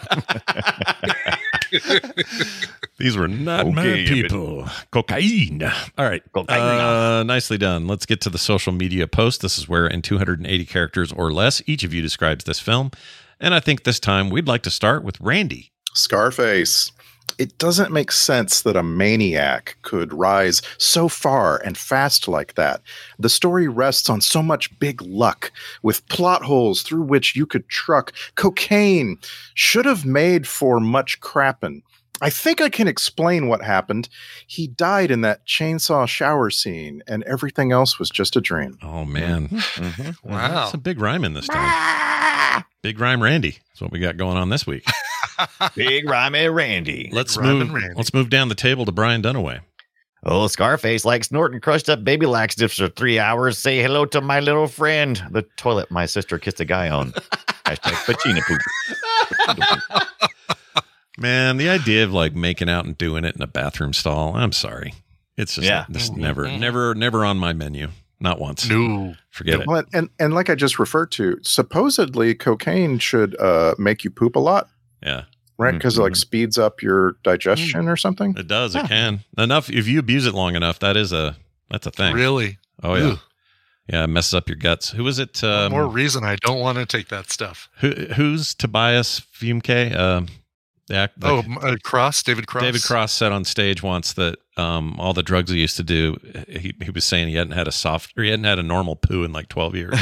These were not my people. Cocaine. All right. Nicely done. Let's get to the social media post. This is where in 280 characters or less, each of you describes this film. And I think this time we'd like to start with Randy. Scarface. It doesn't make sense that a maniac could rise so far and fast like that. The story rests on so much big luck, with plot holes through which you could truck. Cocaine should have made for much crappin'. I think I can explain what happened. He died in that chainsaw shower scene, and everything else was just a dream. Oh, man. Wow. That's a big rhyme in this time. Big rhyme Randy. That's what we got going on this week. Big rhyme Randy. Let's move down the table to Brian Dunaway. Oh, Scarface like snorting crushed up baby laxatives for 3 hours. Say hello to my little friend. The toilet my sister kissed a guy on. Hashtag Pacina poop. Man, the idea of like making out and doing it in a bathroom stall. I'm sorry. It's just never on my menu. Not once. No. Forget it. Well, and like I just referred to, supposedly cocaine should make you poop a lot. Yeah. Right? Because it like speeds up your digestion or something. It does. It can. Enough. If you abuse it long enough, that's a thing. Really? Oh, yeah. Ooh. Yeah, it messes up your guts. Who was it? More reason I don't want to take that stuff. Who's Tobias Fumke? David Cross. David Cross said on stage once that all the drugs he used to do, he was saying he hadn't had a normal poo in like 12 years.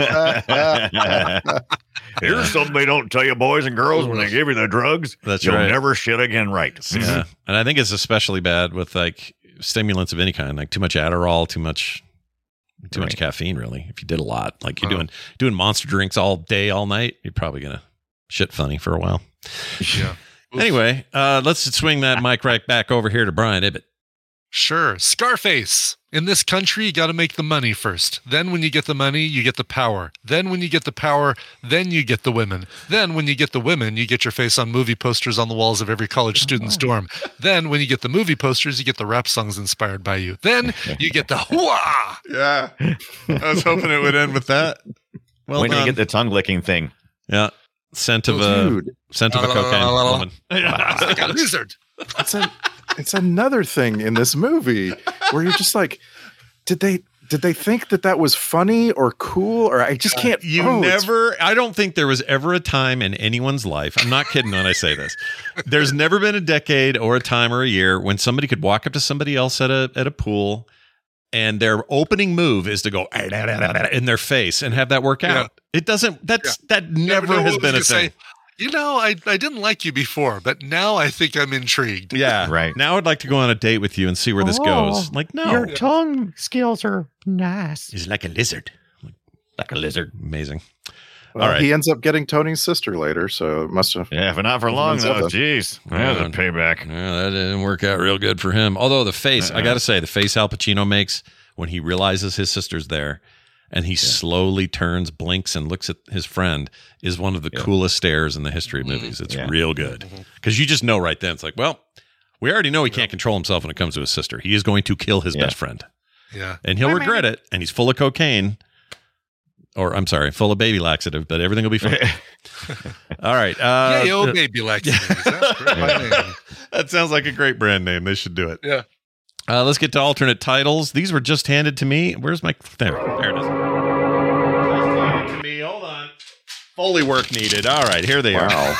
Here's something they don't tell you, boys and girls, when they give you the drugs. That's You'll right. never shit again, right? Yeah, and I think it's especially bad with like stimulants of any kind, like too much Adderall, too much caffeine. Really, if you did a lot, like you're doing monster drinks all day, all night, you're probably gonna shit funny for a while. Yeah. Anyway, let's swing that mic right back over here to Brian Ibbett. Sure. Scarface. In this country, you got to make the money first. Then when you get the money, you get the power. Then when you get the power, then you get the women. Then when you get the women, you get your face on movie posters on the walls of every college student's dorm. Then when you get the movie posters, you get the rap songs inspired by you. Then you get the hooah! Yeah. I was hoping it would end with that. Well when done. you get the tongue licking thing. Yeah. Scent of a cocaine woman. Like a lizard. It's another thing in this movie where you're just like, did they think that was funny or cool, or I just can't. I don't think there was ever a time in anyone's life. I'm not kidding when I say this. There's never been a decade or a time or a year when somebody could walk up to somebody else at a pool and their opening move is to go in their face and have that work out. Yeah. It doesn't. That never has been a thing. I didn't like you before, but now I think I'm intrigued. Yeah, right. Now I'd like to go on a date with you and see where this goes. Like, no, your tongue skills are nice. He's like a lizard. Like a lizard. Amazing. Well, all right. He ends up getting Tony's sister later, so it must have. Yeah, but not for long though. Jeez, yeah, the payback. Yeah, that didn't work out real good for him. Although the face, I got to say, the face Al Pacino makes when he realizes his sister's there, and he slowly turns, blinks, and looks at his friend is one of the coolest stares in the history of movies. It's real good because you just know right then. It's like, well, we already know he can't control himself when it comes to his sister. He is going to kill his best friend. Yeah, and he'll regret it. And he's full of cocaine. Or, I'm sorry, full of baby laxative, but everything will be fine. All right. Baby laxative. That's great. That sounds like a great brand name. They should do it. Yeah. Let's get to alternate titles. These were just handed to me. Where's my... There it is. Just handed to me. Hold on. Foley work needed. All right, here they are.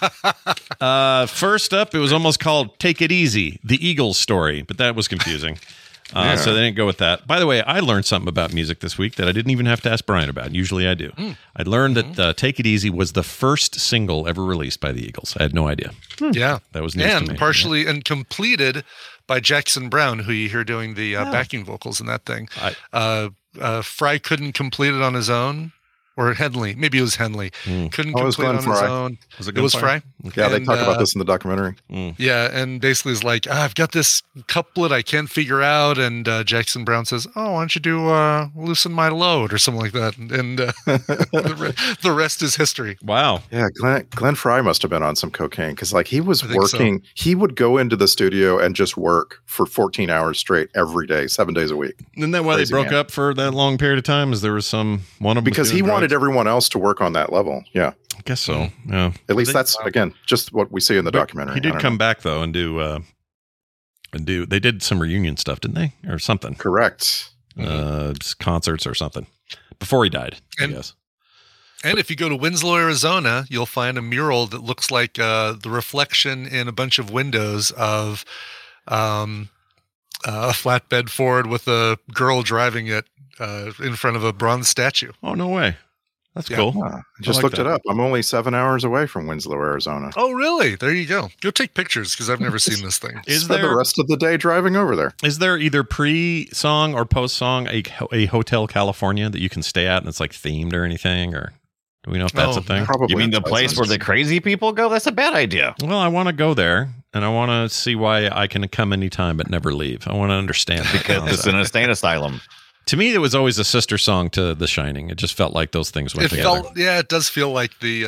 First up, it was almost called Take It Easy, the Eagles story, but that was confusing. So they didn't go with that. By the way, I learned something about music this week that I didn't even have to ask Brian about. Usually I do. I learned that Take It Easy was the first single ever released by the Eagles. I had no idea. Yeah. That was news to me. And partially and completed by Jackson Browne, who you hear doing the backing vocals in that thing. Fry couldn't complete it on his own. or Henley. Maybe it was Henley. Couldn't Oh, it was complete on Glenn his Fry. own. Was it It was Fry? Fry. Yeah, they And, talk about this in the documentary. Yeah, and basically is like, I've got this couplet I can't figure out, and Jackson Browne says, "Oh, why don't you do Loosen My Load" or something like that, and the rest is history. Wow. Yeah, Glenn Fry must have been on some cocaine because, like, he was I think so. working. He would go into the studio and just work for 14 hours straight every day, 7 days a week. Isn't that why Crazy they broke man. up for that long period of time? Is there was one of them Because he wanted everyone else to work on that level. Yeah, I guess so. Yeah. at least that's again just what we see in the documentary. He I did don't come know. back though and do. They did some reunion stuff, didn't they, or something? Correct. Concerts or something before he died. I guess. And if you go to Winslow, Arizona, you'll find a mural that looks like the reflection in a bunch of windows of a flatbed Ford with a girl driving it in front of a bronze statue. Oh, no way. That's Yeah. cool. I just like looked that. it up. I'm only 7 hours away from Winslow, Arizona. Oh, really? There you go. Go take pictures because I've never seen this thing. Is Spend there the rest of the day driving over there? Is there either pre-song or post-song a Hotel California that you can stay at and it's like themed or anything? Or do we know if that's a thing? Probably. You mean the place where the crazy people go? That's a bad idea. Well, I want to go there and I want to see why I can come anytime but never leave. I want to understand that Because it's concept. an insane asylum. To me, it was always a sister song to The Shining. It just felt like those things went together. It does feel like the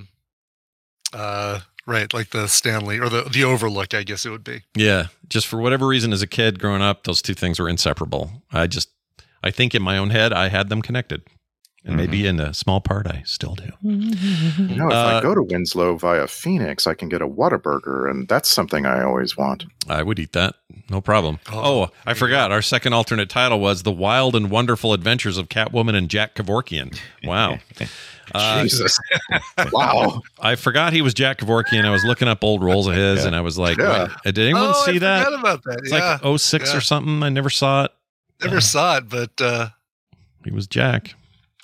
right, like the Stanley or the Overlook, I guess it would be. Yeah, just for whatever reason, as a kid growing up, those two things were inseparable. I think in my own head, I had them connected. And maybe in a small part, I still do. You know, if I go to Winslow via Phoenix, I can get a Whataburger, and that's something I always want. I would eat that. No problem. Oh, I forgot. Our second alternate title was The Wild and Wonderful Adventures of Catwoman and Jack Kevorkian. Wow. Jesus. Wow. I forgot he was Jack Kevorkian. I was looking up old roles of his, and I was like, Yeah. wait, did anyone see that? I forgot about that. It's Yeah. like 06 or something. I never saw it. Never saw it, but He was Jack.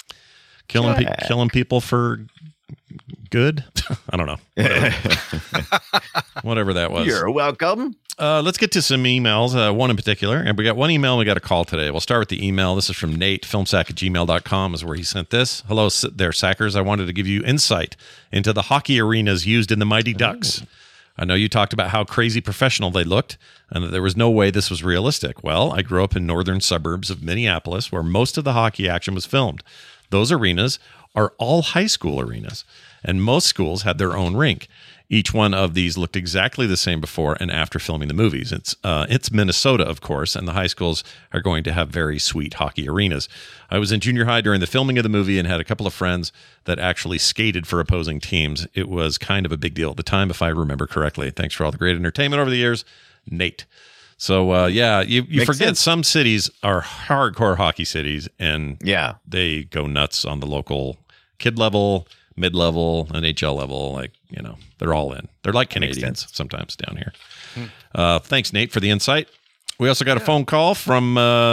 Killing people for good? I don't know. Whatever that was. You're welcome. Let's get to some emails, one in particular. And we got one email and we got a call today. We'll start with the email. This is from Nate. Filmsack@gmail.com is where he sent this. Hello there, Sackers. I wanted to give you insight into the hockey arenas used in the Mighty Ducks. I know you talked about how crazy professional they looked and that there was no way this was realistic. Well, I grew up in northern suburbs of Minneapolis where most of the hockey action was filmed. Those arenas are all high school arenas, and most schools had their own rink. Each one of these looked exactly the same before and after filming the movies. It's Minnesota, of course, and the high schools are going to have very sweet hockey arenas. I was in junior high during the filming of the movie and had a couple of friends that actually skated for opposing teams. It was kind of a big deal at the time, if I remember correctly. Thanks for all the great entertainment over the years, Nate. So, you Makes forget sense. some cities are hardcore hockey cities, and Yeah. they go nuts on the local kid level, mid-level, and HL level. Like, they're all in. They're like Canadians sometimes down here. Thanks, Nate, for the insight. We also got a phone call from,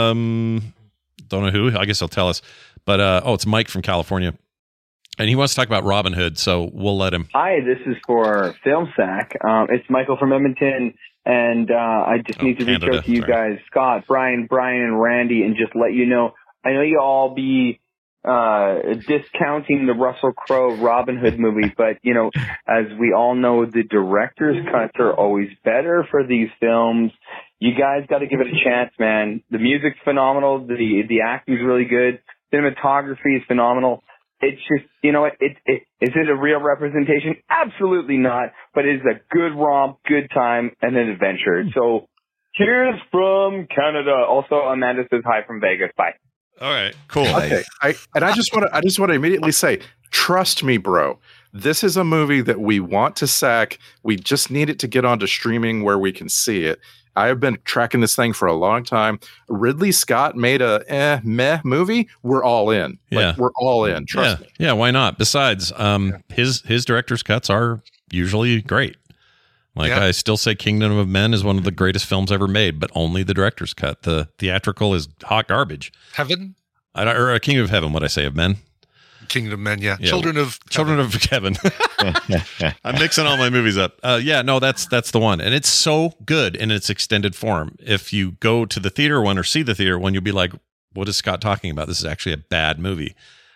don't know who. I guess he'll tell us. But, it's Mike from California. And he wants to talk about Robin Hood, so we'll let him. Hi, this is for Film Sack. It's Michael from Edmonton, and I just need to reach Canada, out to you sorry. guys, Scott, Brian, and Randy, and just let you know, I know you all be discounting the Russell Crowe Robin Hood movie, but, as we all know, the director's cuts are always better for these films. You guys got to give it a chance, man. The music's phenomenal. The acting's really good. Cinematography is phenomenal. It's just, is it a real representation? Absolutely not. But it is a good romp, good time, and an adventure. So, cheers from Canada. Also, Amanda says hi from Vegas. Bye. All right, cool. Okay. I just want to immediately say, trust me, bro. This is a movie that we want to sack. We just need it to get onto streaming where we can see it. I have been tracking this thing for a long time. Ridley Scott made a meh movie. We're all in. Yeah. We're all in. Trust me. Yeah, why not? Besides, his director's cuts are usually great. Like, I still say Kingdom of Men is one of the greatest films ever made, but only the director's cut. The theatrical is hot garbage. Heaven? Or Kingdom of Heaven, what I say, of Men? Kingdom of Men, yeah. Yeah. Children of Heaven. I'm mixing all my movies up. That's the one. And it's so good in its extended form. If you go to the theater one or see the theater one, you'll be like, what is Scott talking about? This is actually a bad movie.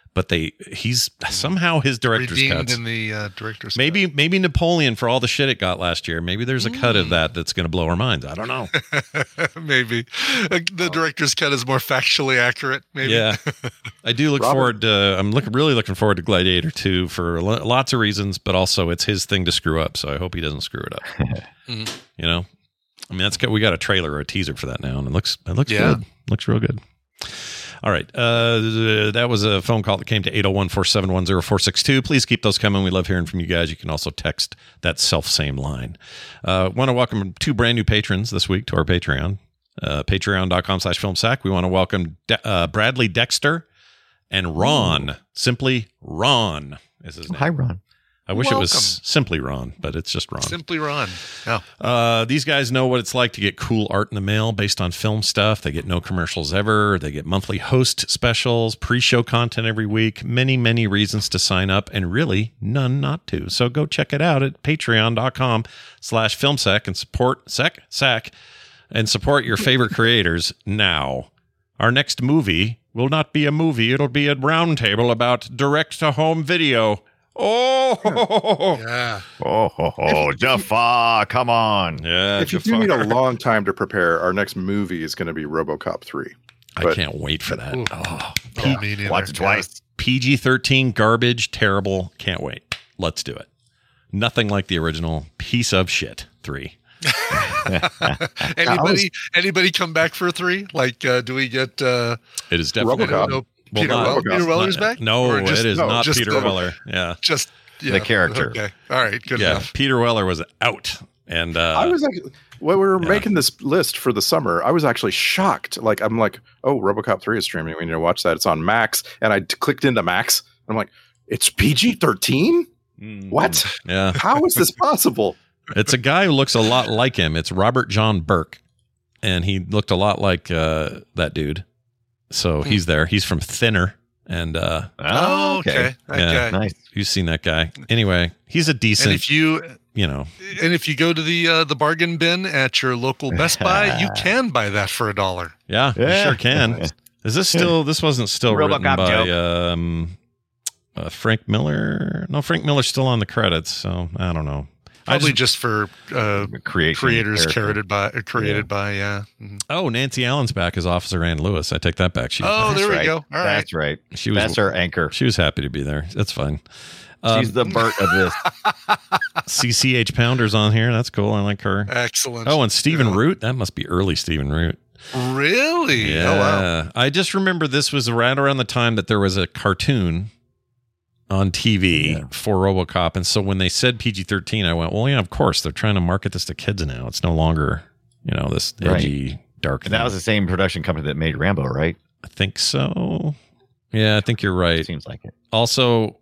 but he's somehow his director's redeemed cuts in the director's maybe Napoleon for all the shit it got last year. Maybe there's a cut of that's going to blow our minds. I don't know. Maybe the director's cut is more factually accurate. Maybe. Yeah, I do look forward. I'm really looking forward to Gladiator 2 for lots of reasons, but also it's his thing to screw up. So I hope he doesn't screw it up. You know, I mean, we got a trailer or a teaser for that now, and it looks good. Looks real good. All right. That was a phone call that came to 801-471-0462. Please keep those coming. We love hearing from you guys. You can also text that self-same line. Want to welcome 2 brand new patrons this week to our Patreon. Patreon.com/filmsack. We want to welcome Bradley Dexter and Ron. Simply Ron is his name. Hi, Ron. I wish it was Simply Ron, but it's just Ron. Simply Ron. Oh. These guys know what it's like to get cool art in the mail based on film stuff. They get no commercials ever. They get monthly host specials, pre-show content every week, many, many reasons to sign up, and really none not to. So go check it out at patreon.com/filmsack and support your favorite creators now. Our next movie will not be a movie. It'll be a roundtable about direct-to-home video. Oh, yeah. Jafar, come on. Yeah, if you do need a long time to prepare, our next movie is going to be RoboCop 3. I can't wait for that. Watch it twice. PG-13, garbage, terrible. Can't wait. Let's do it. Nothing like the original piece of shit 3. Anybody come back for 3? Like, do we get? It is definitely RoboCop. Peter Weller's back? No, it is not Peter Weller. Yeah, just the character. Okay, all right, good enough. Peter Weller was out, and I was actually, when we were making this list for the summer, I was actually shocked. Like, I'm like, oh, RoboCop 3 is streaming. We need to watch that. It's on Max, and I clicked into Max. I'm like, it's PG-13. What? Yeah. How is this possible? It's a guy who looks a lot like him. It's Robert John Burke, and he looked a lot like that dude. So he's there. He's from Thinner, and okay, yeah, nice. You've seen that guy. Anyway, he's a decent. And if you go to the bargain bin at your local Best Buy, you can buy that for $1. Yeah, you sure can. Is this still? This wasn't still written by Frank Miller. No, Frank Miller's still on the credits. So I don't know. Probably just for creators created by. Mm-hmm. Oh, Nancy Allen's back as Officer Ann Lewis. I take that back. There we go. All right. That's right. That's her anchor. She was happy to be there. That's fine. She's the Bert of this. CCH Pounder's on here. That's cool. I like her. Excellent. Oh, and Stephen Root. That must be early Stephen Root. Really? Yeah. Oh, wow. I just remember this was right around the time that there was a cartoon on TV for RoboCop, and so when they said PG-13, I went, well, yeah, of course they're trying to market this to kids now. It's no longer, this edgy, dark. And that was the same production company that made Rambo, right? I think so. Yeah, I think you're right. Seems like it. Also,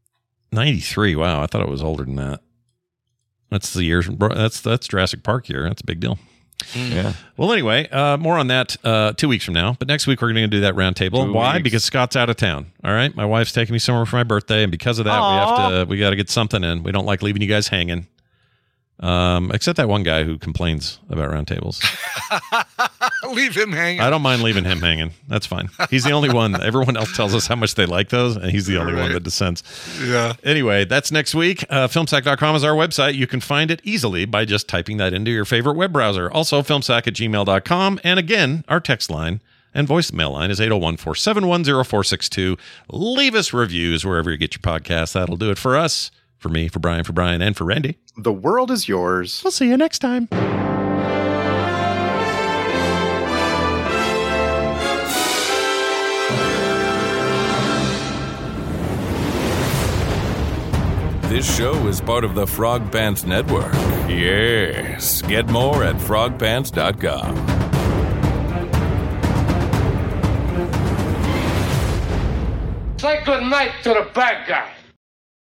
93. Wow, I thought it was older than that. That's the year. That's Jurassic Park year. That's a big deal. Yeah. Well, anyway, more on that 2 weeks from now. But next week, we're going to do that roundtable. Why? Because Scott's out of town. All right. My wife's taking me somewhere for my birthday. And because of that, we got to get something in. We don't like leaving you guys hanging. Except that one guy who complains about roundtables. Leave him hanging. I don't mind leaving him hanging. That's fine. He's the only one. Everyone else tells us how much they like those, and he's the only one that dissents. Yeah. Anyway, that's next week. Filmsack.com is our website. You can find it easily by just typing that into your favorite web browser. Also, filmsack@gmail.com. And again, our text line and voicemail line is 801-471-0462. Leave us reviews wherever you get your podcasts. That'll do it for us. For me, for Brian, and for Randy. The world is yours. We'll see you next time. This show is part of the Frog Pants Network. Yes. Get more at frogpants.com. Say good night to the bad guy.